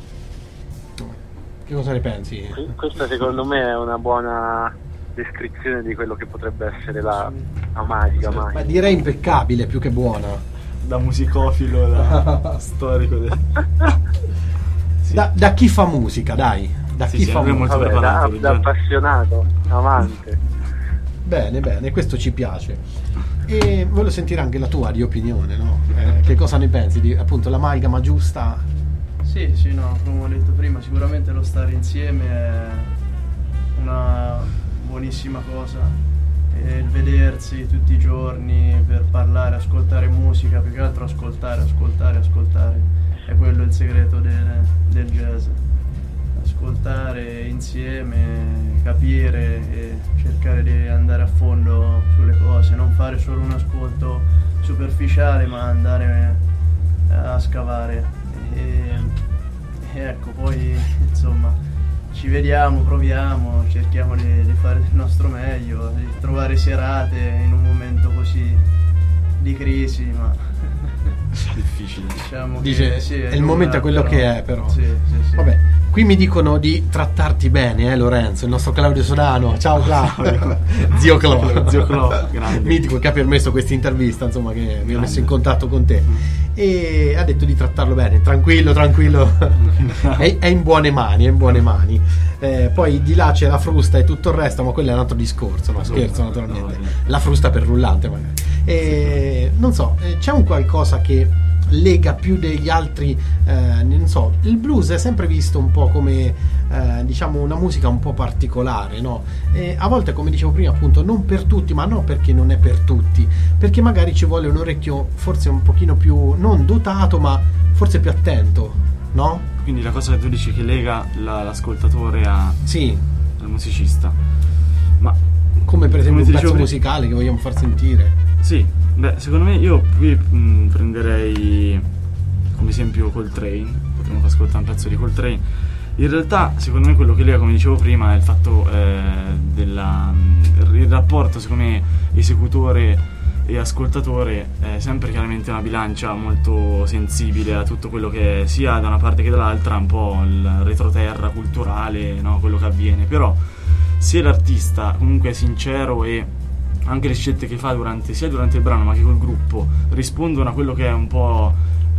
Speaker 1: Che cosa ne pensi?
Speaker 4: Questa secondo me è una buona descrizione di quello che potrebbe essere la amalgama.
Speaker 1: Ma direi impeccabile più che buona.
Speaker 2: Da musicofilo, da storico.
Speaker 1: Sì. Da chi fa musica, dai. Da chi fa musica.
Speaker 4: Vabbè, da appassionato, amante.
Speaker 1: Bene, questo ci piace. E voglio sentire anche la tua di opinione, no? Che cosa ne pensi di appunto l'amalgama giusta?
Speaker 5: Sì, no, come ho detto prima, sicuramente lo stare insieme è una buonissima cosa, e il vedersi tutti i giorni per parlare, ascoltare musica, più che altro ascoltare, è quello il segreto del jazz, ascoltare insieme, capire e cercare di andare a fondo sulle cose, non fare solo un ascolto superficiale ma andare a scavare. E ecco, poi insomma ci vediamo, proviamo, cerchiamo di fare il nostro meglio, di trovare serate in un momento così di crisi, ma
Speaker 2: difficile,
Speaker 5: diciamo.
Speaker 1: Dice,
Speaker 5: che sì,
Speaker 1: il momento è quello che è, però.
Speaker 5: Sì.
Speaker 1: Vabbè, qui mi dicono di trattarti bene, Lorenzo, il nostro Claudio Sodano. Ciao Claudio. Zio Clo,
Speaker 2: grande.
Speaker 1: Mitico, che ha permesso questa intervista, insomma, che mi ha messo in contatto con te. E ha detto di trattarlo bene, tranquillo. è in buone mani. Poi di là c'è la frusta e tutto il resto, ma quello è un altro discorso, no? Scherzo, naturalmente. La frusta per rullante, magari. Non so, c'è un qualcosa che lega più degli altri, non so, il blues è sempre visto un po' come diciamo una musica un po' particolare, no? A volte, come dicevo prima, appunto, non per tutti, ma non perché non è per tutti, perché magari ci vuole un orecchio forse un pochino più non dotato, ma forse più attento, no?
Speaker 2: Quindi la cosa che tu dici che lega l'ascoltatore al musicista, ma
Speaker 1: come per esempio un pezzo musicale che vogliamo far sentire.
Speaker 2: Sì, secondo me io qui prenderei come esempio Coltrane, potremmo far ascoltare un pezzo di Coltrane. In realtà secondo me quello che lega, come dicevo prima, è il fatto il rapporto, secondo me, esecutore e ascoltatore è sempre chiaramente una bilancia molto sensibile a tutto quello che è, sia da una parte che dall'altra, un po' il retroterra culturale, no? Quello che avviene. Però se l'artista comunque è sincero e anche le scelte che fa sia durante il brano ma che col gruppo rispondono a quello che è un po'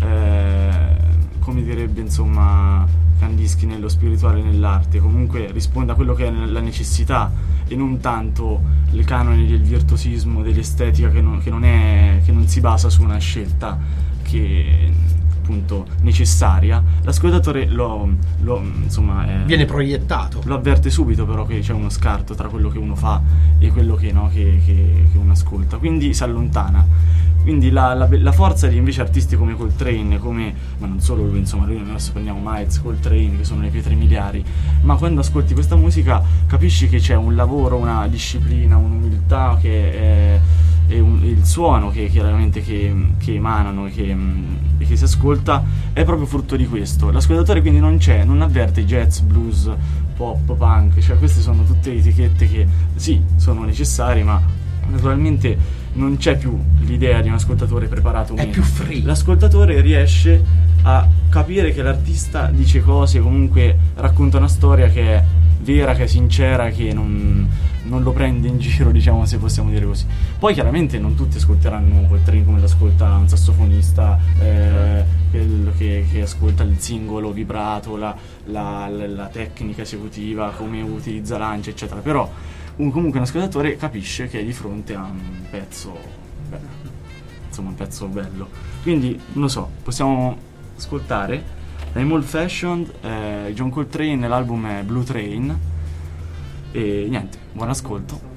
Speaker 2: come direbbe insomma Kandinsky nello spirituale e nell'arte, comunque risponde a quello che è la necessità e non tanto le canoni del virtuosismo, dell'estetica che non si basa su una scelta che appunto necessaria, l'ascoltatore
Speaker 1: viene proiettato,
Speaker 2: lo avverte subito però che c'è uno scarto tra quello che uno fa e quello che uno ascolta, quindi si allontana. Quindi la forza di invece artisti come Coltrane, ma non solo lui, insomma, noi adesso prendiamo Miles, Coltrane, che sono le pietre miliari, ma quando ascolti questa musica capisci che c'è un lavoro, una disciplina, un'umiltà e il suono che chiaramente che emanano e che si ascolta è proprio frutto di questo. L'ascoltatore quindi non avverte jazz, blues, pop, punk, cioè queste sono tutte etichette che sì, sono necessarie, ma naturalmente non c'è più l'idea di un ascoltatore preparato,
Speaker 1: è più free.
Speaker 2: L'ascoltatore riesce a capire che l'artista dice cose, comunque racconta una storia che è vera, che è sincera, che non lo prende in giro, diciamo, se possiamo dire così. Poi chiaramente non tutti ascolteranno Coltrane come lo ascolta un sassofonista che ascolta il singolo vibrato, la tecnica esecutiva, come utilizza l'ance, eccetera. Però comunque un ascoltatore capisce che è di fronte a un pezzo bello. Quindi non lo so, possiamo ascoltare I'm Old Fashioned, John Coltrane, l'album è Blue Train e niente, buon ascolto.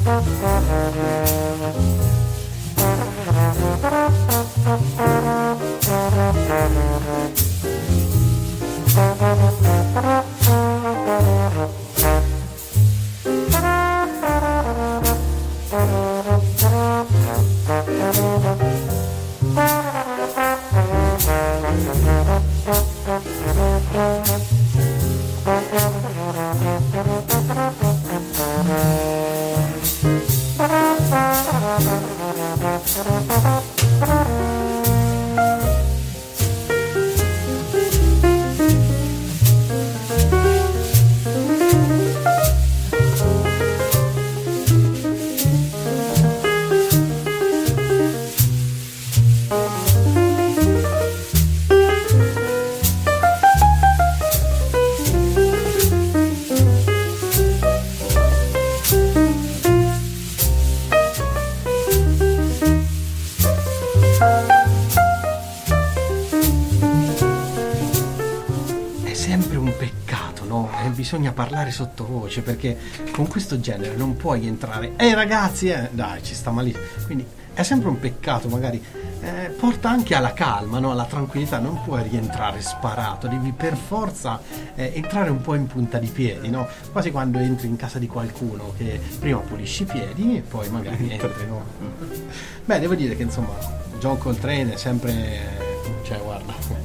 Speaker 1: Bisogna parlare sottovoce, perché con questo genere non puoi entrare ragazzi dai, ci sta malissimo, quindi è sempre un peccato. Magari porta anche alla calma, no? Alla tranquillità, non puoi rientrare sparato, devi per forza entrare un po' in punta di piedi, no? Quasi quando entri in casa di qualcuno, che prima pulisci i piedi e poi magari entri, no? Beh, devo dire che insomma John Coltrane è sempre, cioè guarda,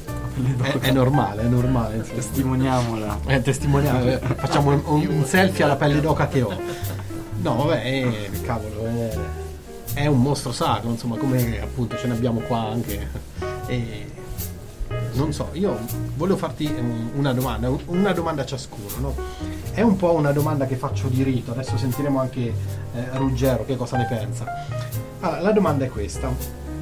Speaker 1: è normale.
Speaker 2: Testimoniamola.
Speaker 1: Facciamo un selfie alla pelle d'oca che ho. No, vabbè, cavolo, è un mostro sacro, insomma, come appunto ce ne abbiamo qua anche. E non so, io volevo farti una domanda a ciascuno, no? È un po' una domanda che faccio di rito, adesso sentiremo anche Ruggero che cosa ne pensa. Allora, la domanda è questa: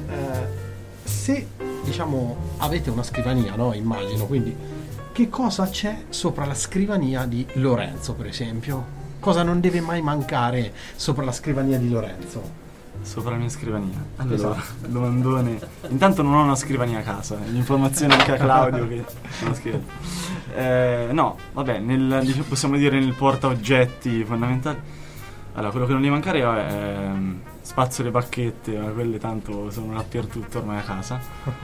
Speaker 1: se diciamo avete una scrivania, no? Immagino, quindi che cosa c'è sopra la scrivania di Lorenzo, per esempio? Cosa non deve mai mancare sopra la scrivania di Lorenzo?
Speaker 2: Sopra la mia scrivania? Allora, domandone. Intanto non ho una scrivania a casa, l'informazione anche a Claudio che non scherzo. No, vabbè, possiamo dire nel porta oggetti fondamentali. Allora, quello che non deve mancare è spazzole e bacchette, ma quelle tanto sono dappertutto ormai a casa.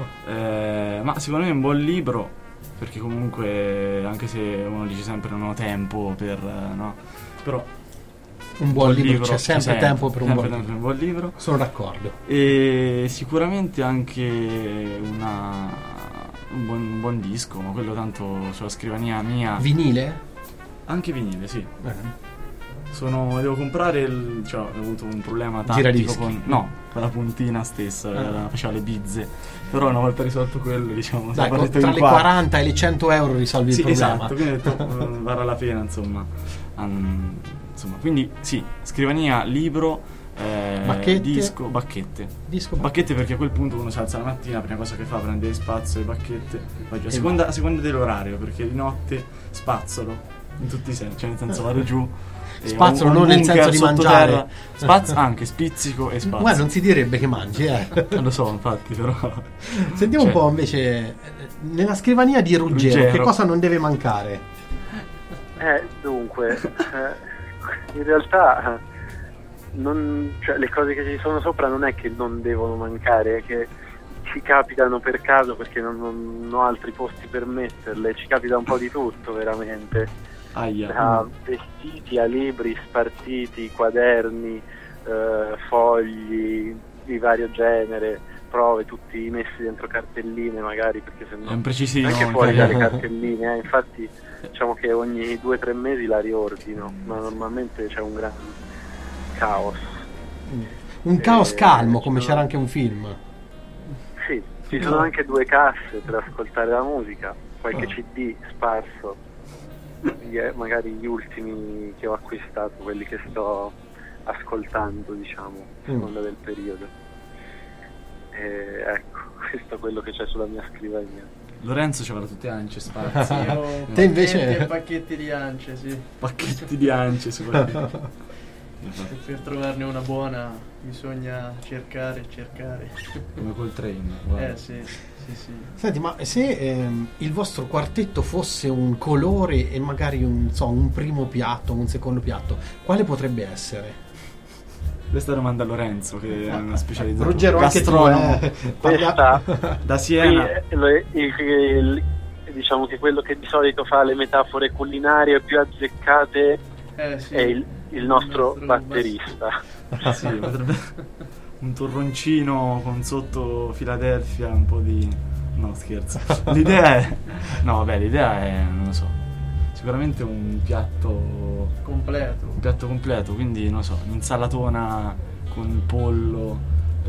Speaker 2: Ma secondo me è un buon libro, perché comunque, anche se uno dice sempre non ho tempo per, no? Però
Speaker 1: un buon libro, c'è sempre tempo per un
Speaker 2: buon libro.
Speaker 1: Sono d'accordo.
Speaker 2: E sicuramente anche un buon disco, ma quello tanto sulla scrivania mia.
Speaker 1: Vinile?
Speaker 2: Anche vinile, sì. Devo comprare ho avuto un problema tattico con la puntina stessa, faceva le bizze, però una volta risolto quello, diciamo,
Speaker 1: dai, tra le 40 e le 100 euro risolvi il problema.
Speaker 2: Esatto, quindi ho detto varrà la pena, insomma, quindi sì, scrivania, libro, disco, bacchette, perché a quel punto uno si alza la mattina, la prima cosa che fa prende spazio e bacchette, a seconda dell'orario, perché di notte spazzolo in tutti i sensi, cioè nel senso vado giù,
Speaker 1: spazzolo non nel senso di mangiare,
Speaker 2: anche spizzico e spazio.
Speaker 1: Guarda, non si direbbe che mangi,
Speaker 2: lo so, infatti, però
Speaker 1: sentiamo un po' invece nella scrivania di Ruggero. Che cosa non deve mancare?
Speaker 4: Dunque in realtà le cose che ci sono sopra non è che non devono mancare, è che ci capitano per caso, perché non ho altri posti per metterle, ci capita un po' di tutto veramente. Da vestiti a libri spartiti, quaderni, fogli di vario genere, prove, tutti messi dentro cartelline magari, perché sennò anche fuori dalle cartelline, infatti diciamo che ogni 2-3 mesi la riordino, ma normalmente c'è un gran caos,
Speaker 1: un caos calmo, come c'era anche un film.
Speaker 4: Sì, ci sono anche 2 casse per ascoltare la musica, qualche CD sparso, magari gli ultimi che ho acquistato, quelli che sto ascoltando, diciamo, a seconda del periodo. Ecco, questo è quello che c'è sulla mia scrivania.
Speaker 2: Lorenzo c'aveva tutte ance sparse.
Speaker 1: Te invece
Speaker 5: pacchetti di ance, sì.
Speaker 2: Pacchetti di ance, sicuramente.
Speaker 5: Per trovarne una buona bisogna cercare.
Speaker 2: Come col train.
Speaker 5: Sì.
Speaker 1: Senti, ma se il vostro quartetto fosse un colore e magari un primo piatto, un secondo piatto, quale potrebbe essere?
Speaker 2: Questa domanda a Lorenzo, che è una specializzato
Speaker 1: Ruggero, anche tu,
Speaker 4: Questa,
Speaker 2: da Siena.
Speaker 4: Diciamo che quello che di solito fa le metafore culinarie più azzeccate
Speaker 5: sì,
Speaker 4: è il nostro batterista.
Speaker 2: Sì, potrebbe un torroncino con sotto Philadelphia, un po' di... No, scherzo. L'idea è... non lo so. Sicuramente un piatto completo, quindi non so, un'insalatona con pollo,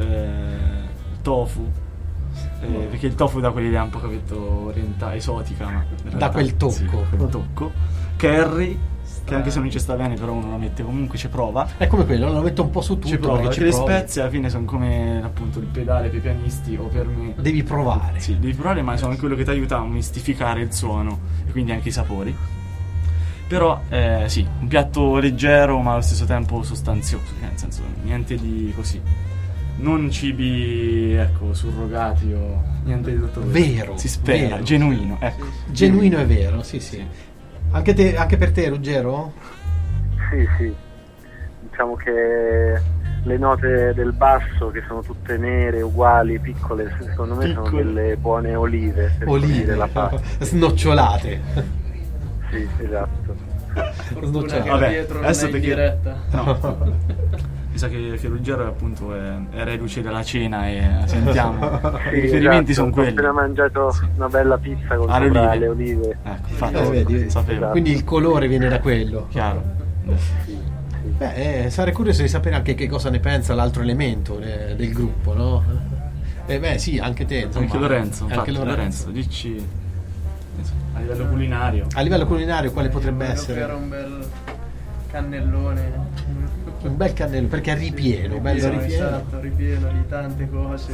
Speaker 2: tofu, perché il tofu dà quell'idea un po', capito, esotica, ma
Speaker 1: da quel tocco,
Speaker 2: sì, quel tocco. Curry, che anche se non ci sta bene, però uno lo mette comunque, ci prova.
Speaker 1: È come quello, lo metto un po' su tutto,
Speaker 2: ci prova,
Speaker 1: perché
Speaker 2: le spezie alla fine sono come appunto il pedale per i pianisti, o per me
Speaker 1: devi provare.
Speaker 2: Sì, devi provare, ma sono quello che ti aiuta a mistificare il suono e quindi anche i sapori. Però sì, un piatto leggero ma allo stesso tempo sostanzioso, nel senso niente di così, non cibi, ecco, surrogati o niente di tutto questo.
Speaker 1: Vero,
Speaker 2: si spera,
Speaker 1: vero.
Speaker 2: genuino, ecco.
Speaker 1: Genuino è vero, sì. Anche per te, Ruggero?
Speaker 4: Sì, diciamo che le note del basso, che sono tutte nere, uguali, piccole, secondo me sono delle buone olive, per dire la pasta.
Speaker 1: Snocciolate.
Speaker 4: Sì, esatto.
Speaker 5: Fortuna che
Speaker 2: Vabbè,
Speaker 5: dietro non
Speaker 2: adesso
Speaker 5: è in
Speaker 2: perché...
Speaker 5: diretta.
Speaker 2: No. Mi sa che Ruggero appunto è reduce dalla cena e sentiamo
Speaker 4: Sì,
Speaker 2: i riferimenti sono quelli.
Speaker 4: Ho appena mangiato una bella pizza con sopra le olive.
Speaker 2: Ecco, infatti,
Speaker 1: vedi,
Speaker 2: sapevo.
Speaker 4: Esatto.
Speaker 1: Quindi il colore viene da quello.
Speaker 2: Chiaro.
Speaker 4: Sì.
Speaker 1: Beh, sarei curioso di sapere anche che cosa ne pensa l'altro elemento del gruppo, no? Beh, sì, anche te, insomma.
Speaker 2: Anche Lorenzo,
Speaker 1: anche
Speaker 2: Lorenzo, dici a livello culinario.
Speaker 1: A livello culinario quale potrebbe essere?
Speaker 5: Era un bel cannellone.
Speaker 1: Un bel cannello, perché è ripieno, bello ripieno.
Speaker 5: Esatto, ripieno di tante cose.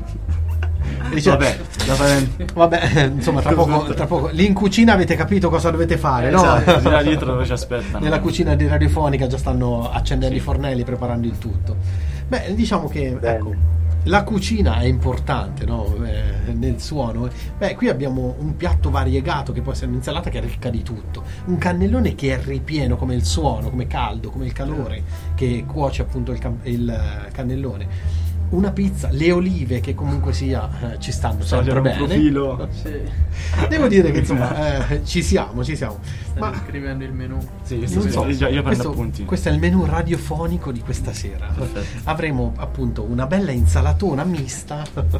Speaker 1: Vabbè, insomma, tra poco lì in cucina avete capito cosa dovete fare, no?
Speaker 2: Esatto, là dietro dove ci aspettano.
Speaker 1: Nella cucina di Radiofonica già stanno accendendo i fornelli, preparando il tutto. Beh, diciamo che ecco, la cucina è importante, no? Nel suono. Beh, qui abbiamo un piatto variegato che può essere un'insalata che è ricca di tutto, un cannellone che è ripieno come il suono, come caldo, come il calore che cuoce appunto il cannellone. Una pizza, le olive che comunque sia ci stanno sempre bene.
Speaker 2: Profilo.
Speaker 5: Sì.
Speaker 1: Devo dire che insomma ci siamo.
Speaker 5: Ma scrivendo il menù.
Speaker 2: Sì,
Speaker 1: non so,
Speaker 2: io prendo appunti.
Speaker 1: Questo è il menù radiofonico di questa sera.
Speaker 2: Perfetto.
Speaker 1: Avremo appunto una bella insalatona mista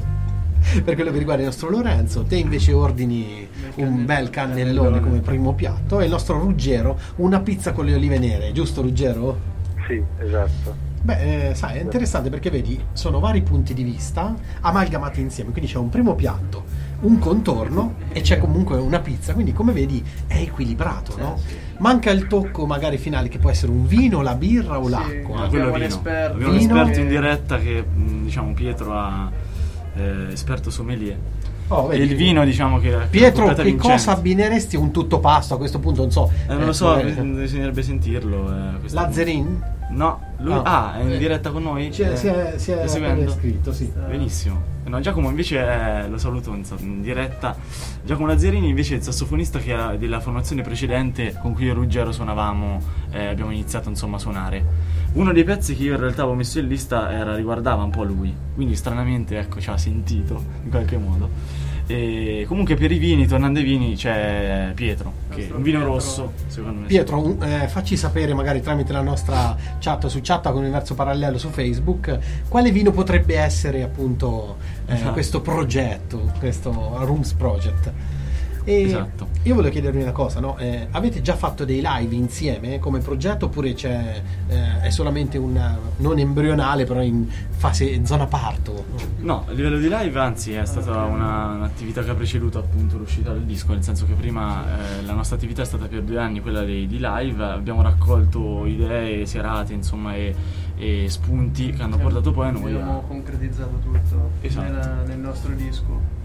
Speaker 1: per quello che riguarda il nostro Lorenzo. Te invece ordini un bel cannellone come primo piatto, e il nostro Ruggero una pizza con le olive nere, giusto Ruggero?
Speaker 4: Sì, esatto.
Speaker 1: Beh, sai, è interessante perché vedi, sono vari punti di vista amalgamati insieme, quindi c'è un primo piatto, un contorno e c'è comunque una pizza, quindi come vedi è equilibrato, no? Manca il tocco magari finale, che può essere un vino, la birra o l'acqua.
Speaker 2: Quello
Speaker 5: un
Speaker 2: vino.
Speaker 5: esperto.
Speaker 2: Abbiamo un esperto in diretta che diciamo Pietro ha esperto sommelier.
Speaker 1: Vedi,
Speaker 2: il vino, diciamo che
Speaker 1: Pietro, che cosa abbineresti un tutto pasto a questo punto? Non so.
Speaker 2: Non lo so, bisognerebbe sentirlo.
Speaker 1: Lazzerin?
Speaker 2: No, lui è in diretta con noi.
Speaker 1: Si è iscritto, sì.
Speaker 2: Benissimo. No, Giacomo invece lo saluto in diretta. Giacomo Lazzerini invece è il sassofonista che ha della formazione precedente con cui io e Ruggero suonavamo, abbiamo iniziato insomma a suonare. Uno dei pezzi che io in realtà avevo messo in lista riguardava un po' lui, quindi stranamente ecco ci ha sentito in qualche modo. E comunque per i vini, tornando ai vini, c'è Pietro, che è un vino rosso, secondo me.
Speaker 1: Pietro, facci sapere magari tramite la nostra chat su Chat con Universo Parallelo su Facebook quale vino potrebbe essere appunto questo progetto, questo Rooms Project.
Speaker 2: Esatto.
Speaker 1: Io volevo chiedervi una cosa, no? Avete già fatto dei live insieme come progetto, oppure è solamente un non embrionale, però in fase zona parto?
Speaker 2: No, a livello di live anzi è stata un'attività che ha preceduto appunto l'uscita del disco, nel senso che prima la nostra attività è stata per 2 anni quella di live, abbiamo raccolto idee, serate insomma e spunti che hanno portato poi a noi.
Speaker 5: Abbiamo concretizzato tutto nel nostro disco.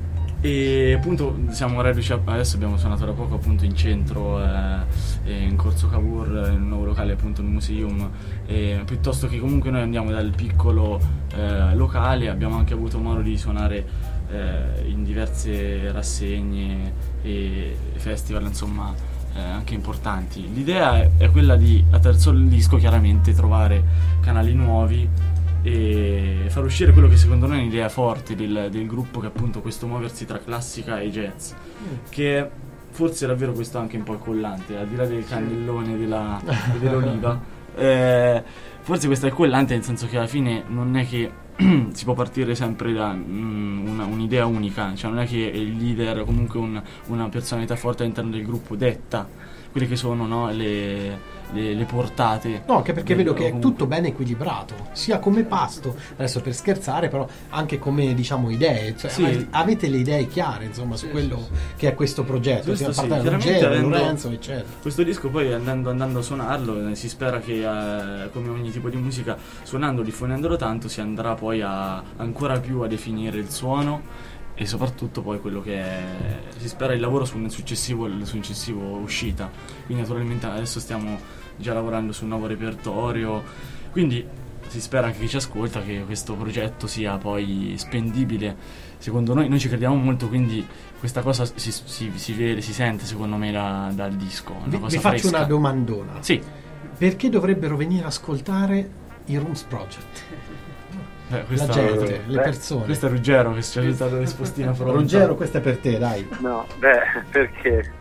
Speaker 2: E appunto siamo reduci adesso, abbiamo suonato da poco appunto in centro, in Corso Cavour, in un nuovo locale appunto il Museum, piuttosto che comunque noi andiamo dal piccolo locale. Abbiamo anche avuto modo di suonare in diverse rassegne e festival insomma anche importanti. L'idea è quella di, attraverso il disco, chiaramente trovare canali nuovi e far uscire quello che secondo noi è un'idea forte del gruppo, che è appunto questo muoversi tra classica e jazz, che forse davvero questo anche un po' è collante, al di là del cannellone dell'oliva, forse questo è collante, nel senso che alla fine non è che si può partire sempre da un'idea unica, cioè non è che il leader, comunque una personalità forte all'interno del gruppo detta quelle che sono, no, le portate.
Speaker 1: No, anche perché vedo che è tutto ben equilibrato, sia come pasto, adesso per scherzare, però anche come, diciamo, idee, cioè,
Speaker 2: sì,
Speaker 1: avete le idee chiare, insomma, su quello che è questo progetto,
Speaker 2: sia
Speaker 1: da parte Ruggero, Lorenzo, eccetera.
Speaker 2: Questo disco poi andando a suonarlo, si spera che come ogni tipo di musica, suonandolo, diffondendolo tanto, si andrà poi ancora più a definire il suono e soprattutto poi quello che si spera il lavoro su un successivo uscita. Quindi naturalmente adesso stiamo già lavorando su un nuovo repertorio, quindi si spera anche chi ci ascolta che questo progetto sia poi spendibile. Secondo noi ci crediamo molto, quindi questa cosa si vede, si sente secondo me dal disco.
Speaker 1: Vi faccio una domandona.
Speaker 2: Sì.
Speaker 1: Perché dovrebbero venire a ascoltare i Rooms Project? La gente, le persone.
Speaker 2: Questo è Ruggero che ci ha aiutato la rispostina pronta.
Speaker 1: Ruggero, questa è per te, dai.
Speaker 4: No, perché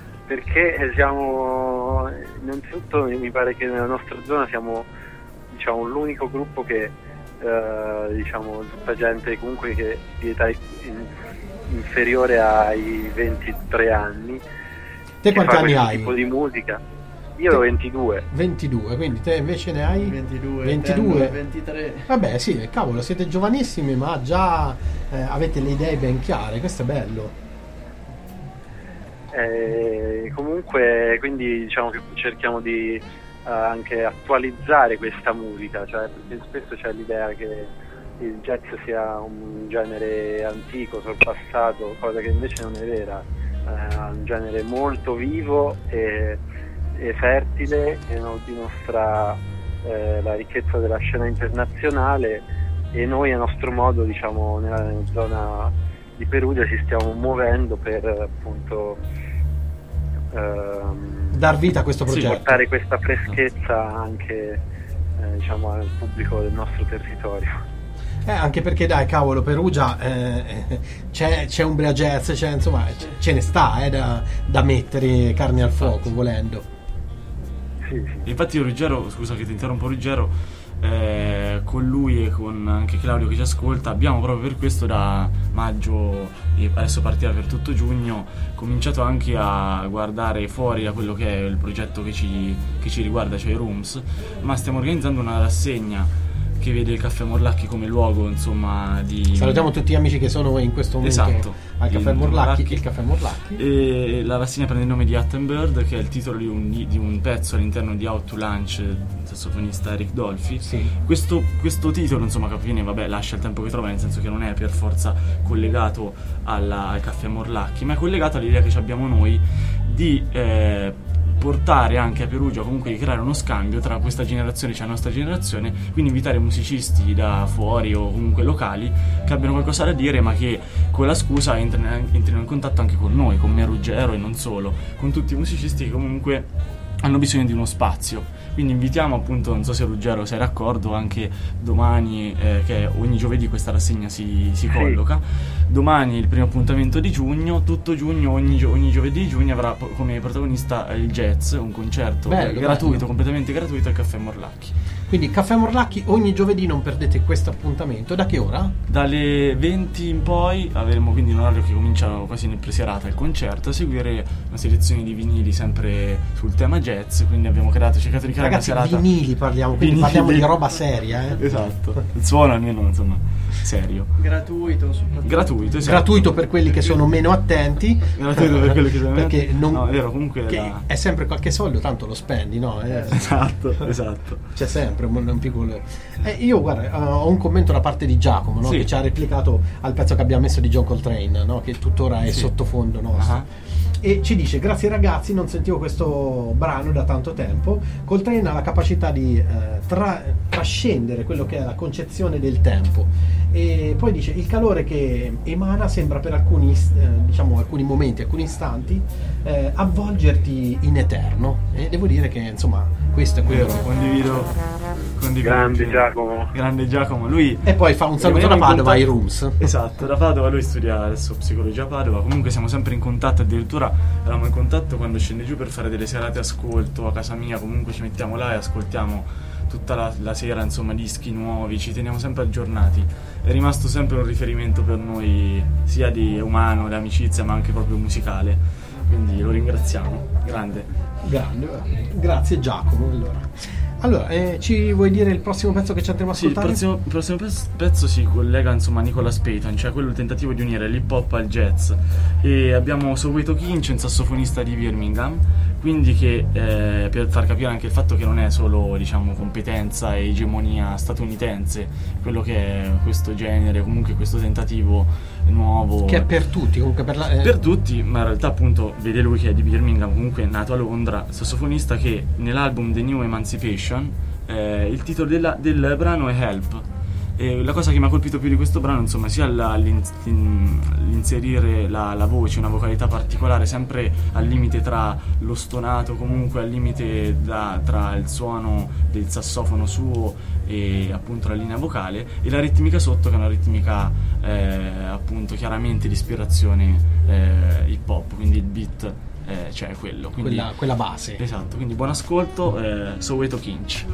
Speaker 4: siamo, innanzitutto mi pare che nella nostra zona siamo, diciamo, l'unico gruppo che diciamo, tutta gente comunque che di età inferiore ai 23 anni.
Speaker 1: Te quanti anni hai?
Speaker 4: Tipo di musica. Io ho 22.
Speaker 1: 22, quindi te invece ne hai?
Speaker 5: 22. 23.
Speaker 1: Vabbè, sì, cavolo, siete giovanissimi, ma già avete le idee ben chiare, questo è bello.
Speaker 4: Comunque, quindi diciamo che cerchiamo di anche attualizzare questa musica, cioè perché spesso c'è l'idea che il jazz sia un genere antico, sorpassato, cosa che invece non è vera. È un genere molto vivo e fertile, e dimostra la ricchezza della scena internazionale, e noi a nostro modo, diciamo, nella zona di Perugia ci stiamo muovendo per appunto
Speaker 1: dar vita a questo progetto,
Speaker 4: portare questa freschezza anche diciamo al pubblico del nostro territorio.
Speaker 1: Anche perché dai, cavolo, Perugia c'è Umbria Jazz, insomma ce ne sta da mettere carne al fuoco, volendo.
Speaker 4: Sì.
Speaker 2: Infatti io, Ruggero, scusa che ti interrompo, Ruggero, con lui e con anche Claudio che ci ascolta, abbiamo proprio per questo da maggio e adesso partirà per tutto giugno cominciato anche a guardare fuori da quello che è il progetto che ci riguarda, cioè i Rooms, ma stiamo organizzando una rassegna che vede il Caffè Morlacchi come luogo, insomma, di...
Speaker 1: Salutiamo tutti gli amici che sono in questo momento al Caffè Morlacchi, il Caffè Morlacchi.
Speaker 2: E la rassegna prende il nome di Attenbird, che è il titolo di un pezzo all'interno di Out to Lunch del sassofonista Eric Dolphy.
Speaker 1: Sì.
Speaker 2: Questo titolo, insomma, che alla fine, vabbè, lascia il tempo che trova, nel senso che non è per forza collegato al Caffè Morlacchi, ma è collegato all'idea che abbiamo noi di portare anche a Perugia, comunque di creare uno scambio tra questa generazione, cioè la nostra generazione, quindi invitare musicisti da fuori o comunque locali che abbiano qualcosa da dire, ma che con la scusa entrino in contatto anche con noi, con me, Ruggero, e non solo, con tutti i musicisti che comunque hanno bisogno di uno spazio. Quindi invitiamo, appunto, non so se Ruggero sei d'accordo, anche domani, che ogni giovedì questa rassegna si colloca. Domani il primo appuntamento di giugno, tutto giugno, ogni giovedì di giugno avrà come protagonista il jazz, un concerto gratuito, completamente gratuito al Caffè Morlacchi.
Speaker 1: Quindi Caffè Morlacchi ogni giovedì, non perdete questo appuntamento. Da che ora? Dalle
Speaker 2: 20 in poi avremo quindi un orario che comincia quasi nel preserata il concerto, a seguire una selezione di vinili sempre sul tema jazz, quindi abbiamo cercato di creare
Speaker 1: Ragazzi,
Speaker 2: una serata.
Speaker 1: Vinili parliamo, quindi parliamo di roba seria,
Speaker 2: Esatto, il suono almeno, insomma, serio.
Speaker 5: Gratuito,
Speaker 2: esatto.
Speaker 1: Gratuito per quelli che sono meno attenti.
Speaker 2: Gratuito per quelli che sono meno attenti.
Speaker 1: Perché non,
Speaker 2: no, è vero, comunque
Speaker 1: è sempre qualche soldo, tanto lo spendi, no?
Speaker 2: Esatto. C'è
Speaker 1: sempre un piccolo. Io guarda, ho un commento da parte di Giacomo, no?
Speaker 2: Sì.
Speaker 1: Che ci ha replicato al pezzo che abbiamo messo di John Coltrane, no? Che tuttora è sottofondo nostro. E ci dice: grazie ragazzi, non sentivo questo brano da tanto tempo. Coltrane ha la capacità di trascendere quello che è la concezione del tempo. E poi dice: il calore che emana sembra per alcuni alcuni momenti, alcuni istanti avvolgerti in eterno, e devo dire che insomma questo è quello.
Speaker 2: Condivido.
Speaker 4: Grande Giacomo.
Speaker 2: Lui,
Speaker 1: e poi fa un saluto da Padova ai Rooms.
Speaker 2: Esatto, da Padova. Lui studia adesso psicologia a Padova. Comunque siamo sempre in contatto, addirittura eravamo in contatto quando scende giù per fare delle serate ascolto a casa mia. Comunque ci mettiamo là e ascoltiamo tutta la sera, insomma, dischi nuovi, ci teniamo sempre aggiornati. È rimasto sempre un riferimento per noi, sia di umano, di amicizia, ma anche proprio musicale, quindi lo ringraziamo. Grande,
Speaker 1: grazie Giacomo. Allora, ci vuoi dire il prossimo pezzo che ci andremo a ascoltare?
Speaker 2: Sì, il prossimo pezzo si collega, insomma, a Nicholas Payton, cioè quello, il tentativo di unire l'hip hop al jazz. E abbiamo Soweto Kinch, un sassofonista di Birmingham, quindi che per far capire anche il fatto che non è solo, diciamo, competenza e egemonia statunitense quello che è questo genere, comunque questo tentativo nuovo,
Speaker 1: che è per tutti, comunque
Speaker 2: per tutti, ma in realtà appunto vede lui che è di Birmingham, comunque nato a Londra, sassofonista, che nell'album The New Emancipation il titolo del brano è Help. E la cosa che mi ha colpito più di questo brano, insomma, sia l'inserire la voce, una vocalità particolare, sempre al limite tra lo stonato, comunque al limite tra il suono del sassofono suo e appunto la linea vocale, e la ritmica sotto, che è una ritmica appunto chiaramente di ispirazione hip hop, quindi il beat cioè quello, quindi
Speaker 1: quella base.
Speaker 2: Esatto, quindi buon ascolto. Soweto Kinch.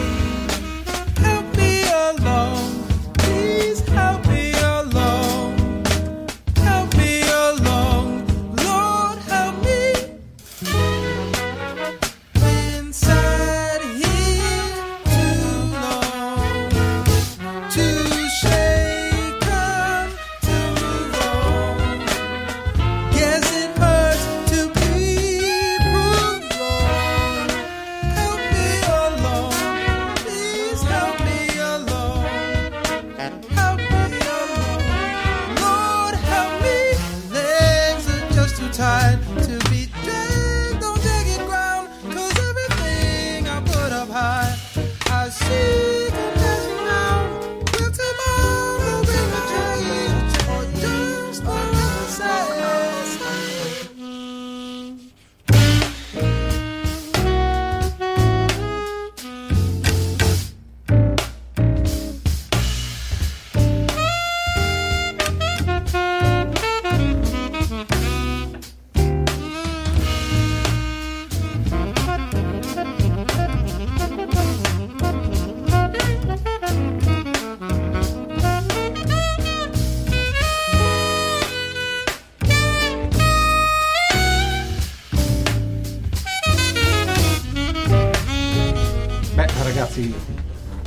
Speaker 6: Help me along.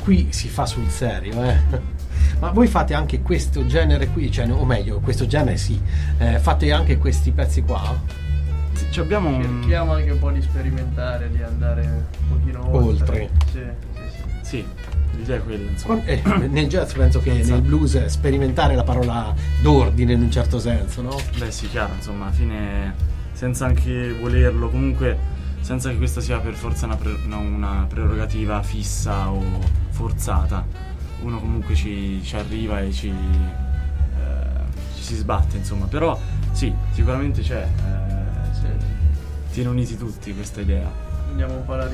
Speaker 1: qui si fa sul serio, Ma voi fate anche questo genere qui, cioè, o meglio, questo genere sì, fate anche questi pezzi qua?
Speaker 5: Cerchiamo anche un po' di sperimentare, di andare un pochino oltre.
Speaker 2: Sì, l'idea è quella, insomma.
Speaker 1: Nel jazz penso che nel blues sperimentare la parola d'ordine in un certo senso, no?
Speaker 2: Beh sì, chiaro, insomma, alla fine senza anche volerlo, comunque senza che questa sia per forza una prerogativa fissa o forzata, uno comunque ci arriva e ci si sbatte, insomma. Però sì, sicuramente c'è, tiene uniti tutti questa idea.
Speaker 5: Andiamo un po' alla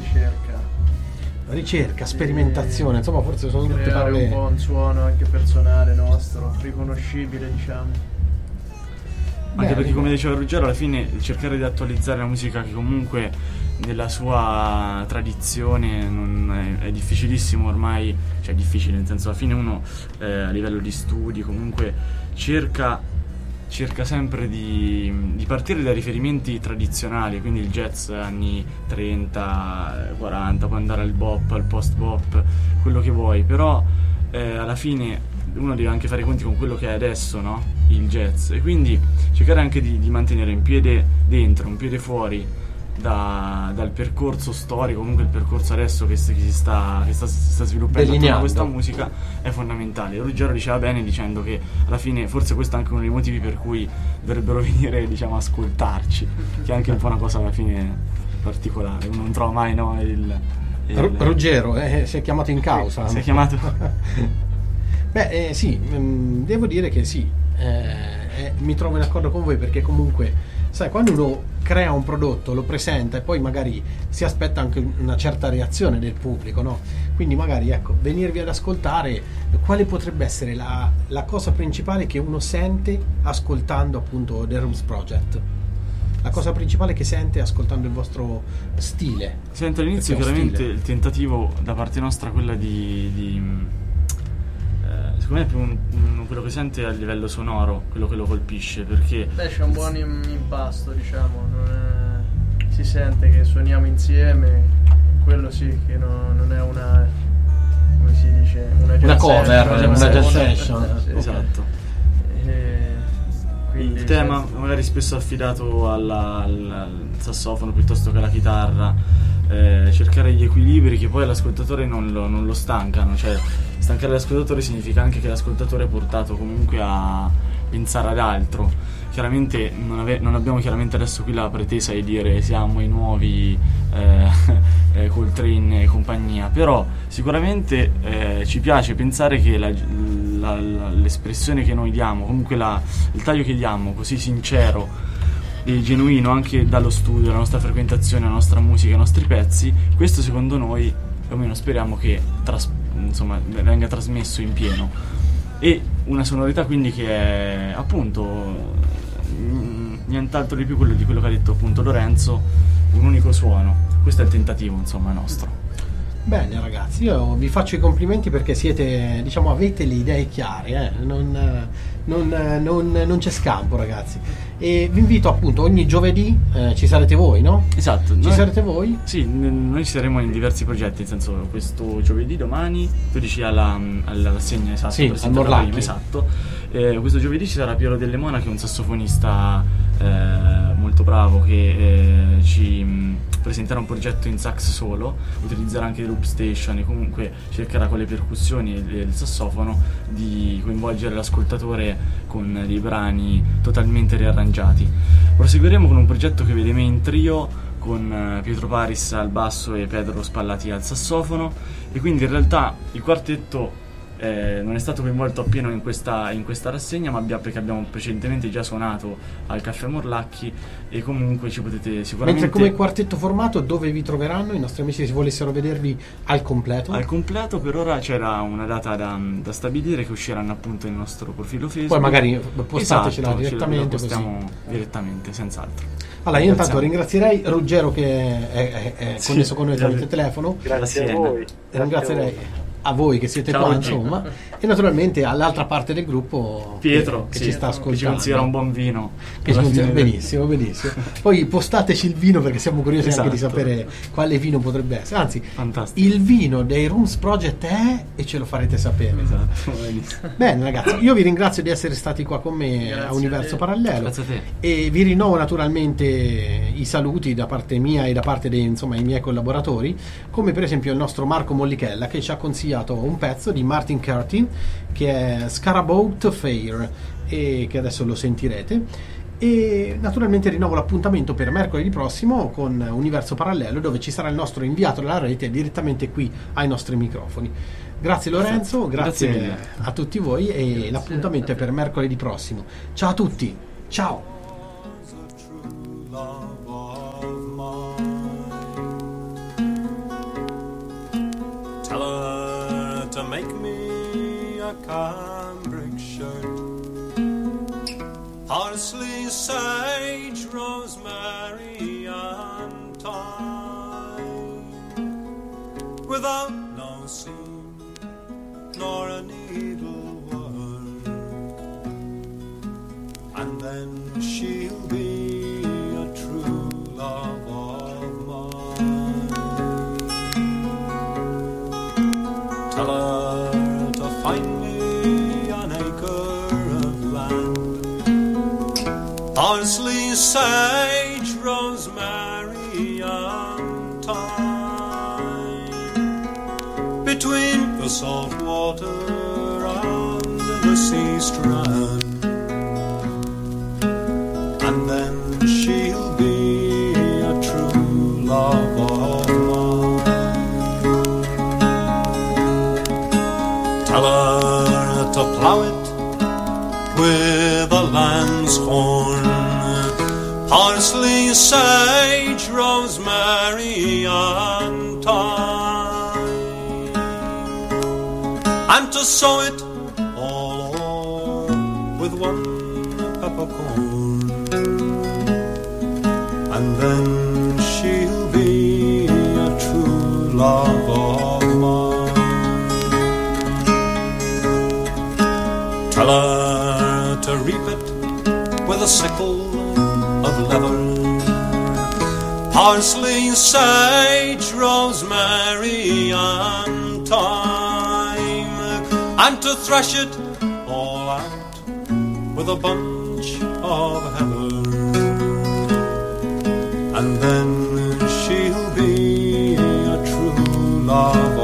Speaker 5: ricerca,
Speaker 1: sperimentazione, insomma, forse sono tutte parole.
Speaker 5: Un po' un suono anche personale nostro, riconoscibile, diciamo.
Speaker 2: Anche perché, come diceva Ruggero, alla fine cercare di attualizzare la musica che comunque nella sua tradizione è difficilissimo ormai, cioè difficile nel senso, alla fine uno a livello di studi comunque cerca sempre di partire da riferimenti tradizionali, quindi il jazz anni 30, 40, puoi andare al bop, al post bop, quello che vuoi, però alla fine uno deve anche fare i conti con quello che è adesso, no? Il jazz, e quindi cercare anche di mantenere un piede dentro, un piede fuori dal percorso storico, comunque il percorso adesso che si sta sviluppando attorno a questa musica è fondamentale. Ruggero diceva bene dicendo che alla fine forse questo è anche uno dei motivi per cui dovrebbero venire, diciamo, ascoltarci, che è anche un po' una cosa alla fine particolare, uno non trova mai, no,
Speaker 1: Ruggero si è chiamato in causa.
Speaker 2: Si è chiamato
Speaker 1: Beh, sì, devo dire che sì, mi trovo in accordo con voi, perché comunque, sai, quando uno crea un prodotto, lo presenta e poi magari si aspetta anche una certa reazione del pubblico, no? Quindi magari, ecco, venirvi ad ascoltare, quale potrebbe essere la cosa principale che uno sente ascoltando appunto The Rooms Project? La cosa principale che sente ascoltando il vostro stile?
Speaker 2: Sento all'inizio chiaramente il tentativo da parte nostra, quella secondo me è più quello che sente a livello sonoro, quello che lo colpisce, perché
Speaker 5: c'è un buon impasto, diciamo, si sente che suoniamo insieme, quello sì, che non è una, come si dice, una
Speaker 1: cover, una jazz session.
Speaker 5: Sì,
Speaker 2: esatto. Il tema magari spesso affidato al sassofono piuttosto che alla chitarra, cercare gli equilibri che poi l'ascoltatore non lo stancano, cioè stancare l'ascoltatore significa anche che l'ascoltatore è portato comunque a pensare ad altro. Chiaramente non abbiamo chiaramente adesso qui la pretesa di dire siamo i nuovi Coltrane e compagnia, però sicuramente ci piace pensare che l'espressione che noi diamo, comunque il taglio che diamo così sincero e genuino anche dallo studio, la nostra frequentazione, la nostra musica, i nostri pezzi, questo secondo noi, o almeno speriamo che venga trasmesso in pieno, e una sonorità quindi che è appunto nient'altro di più di quello che ha detto appunto Lorenzo, un unico suono. Questo è il tentativo, insomma, nostro.
Speaker 1: Bene ragazzi, io vi faccio i complimenti perché siete, diciamo, avete le idee chiare, non c'è scampo, ragazzi. E vi invito appunto ogni giovedì, ci sarete voi, no?
Speaker 2: Esatto.
Speaker 1: Sarete voi?
Speaker 2: Sì, noi ci saremo in diversi progetti, nel senso questo giovedì, domani, tu dici alla rassegna, esatto,
Speaker 1: sì, al Morlacchi.
Speaker 2: Esatto. Questo giovedì ci sarà Piero Delle Mona, che è un sassofonista molto bravo, che ci presenterà un progetto in sax solo, utilizzerà anche loop station e comunque cercherà con le percussioni e il sassofono di coinvolgere l'ascoltatore con dei brani totalmente riarrangiati. Proseguiremo con un progetto che vede me in trio con Pietro Paris al basso e Pedro Spallati al sassofono, e quindi in realtà il quartetto non è stato coinvolto appieno in questa rassegna, ma perché abbiamo precedentemente già suonato al Caffè Morlacchi, e comunque ci potete sicuramente...
Speaker 1: Mentre come quartetto formato dove vi troveranno i nostri amici se volessero vedervi al completo?
Speaker 2: Al completo per ora c'era una data da stabilire, che usciranno appunto nel nostro profilo Facebook.
Speaker 1: Poi magari postatecela direttamente,
Speaker 2: così. Direttamente, senz'altro.
Speaker 1: Allora io intanto ringrazierei Ruggero che è connesso con noi tramite telefono.
Speaker 4: Grazie a voi.
Speaker 1: Ringrazierei a voi che siete
Speaker 2: Ciao,
Speaker 1: qua,
Speaker 2: Gigi.
Speaker 1: insomma, e naturalmente all'altra parte del gruppo
Speaker 2: Pietro,
Speaker 1: che
Speaker 2: sì,
Speaker 1: ci sta ascoltando.
Speaker 2: che ci considera un buon vino.
Speaker 1: Che ci considera- benissimo. Poi postateci il vino perché siamo curiosi anche di
Speaker 2: Esatto.
Speaker 1: sapere quale vino potrebbe essere. Anzi,
Speaker 2: Fantastico.
Speaker 1: il vino dei Rooms Project è, e ce lo farete sapere.
Speaker 2: Esatto, benissimo.
Speaker 1: Bene ragazzi, io vi ringrazio di essere stati qua con me
Speaker 5: Grazie
Speaker 1: a
Speaker 5: a
Speaker 1: Universo
Speaker 5: te.
Speaker 1: Parallelo
Speaker 2: Grazie a te.
Speaker 1: e vi rinnovo naturalmente i saluti da parte mia e da parte dei insomma, i miei collaboratori, come per esempio il nostro Marco Mollichella che ci ha consigliato un pezzo di Martin Curtin che è Scarabout Fair e che adesso lo sentirete. E naturalmente rinnovo l'appuntamento per mercoledì prossimo con Universo Parallelo, dove ci sarà il nostro inviato della rete direttamente qui ai nostri microfoni. Grazie Lorenzo,
Speaker 2: Grazie
Speaker 1: grazie
Speaker 2: mille.
Speaker 1: a tutti voi e l'appuntamento è per mercoledì prossimo. Ciao a tutti, ciao!
Speaker 6: Tell her to make me a cambric shirt, parsley, sage, rosemary and thyme, without no seam nor a needlework, and then she'll be a true love of mine. Tell her to find me an acre of land, parsley, sage, rosemary and thyme, between the salt water and the sea strand, and then she'll be a true love of mine. Tell her to plough it with a lamb's horn, parsley, sage, rosemary and thyme, and to sow it all o'er with one peppercorn, and then she'll be a true love of mine. Tell her to reap it with a sickle of leather, parsley, sage, rosemary and thyme, and to thresh it all out with a bunch of heather, and then she'll be a true love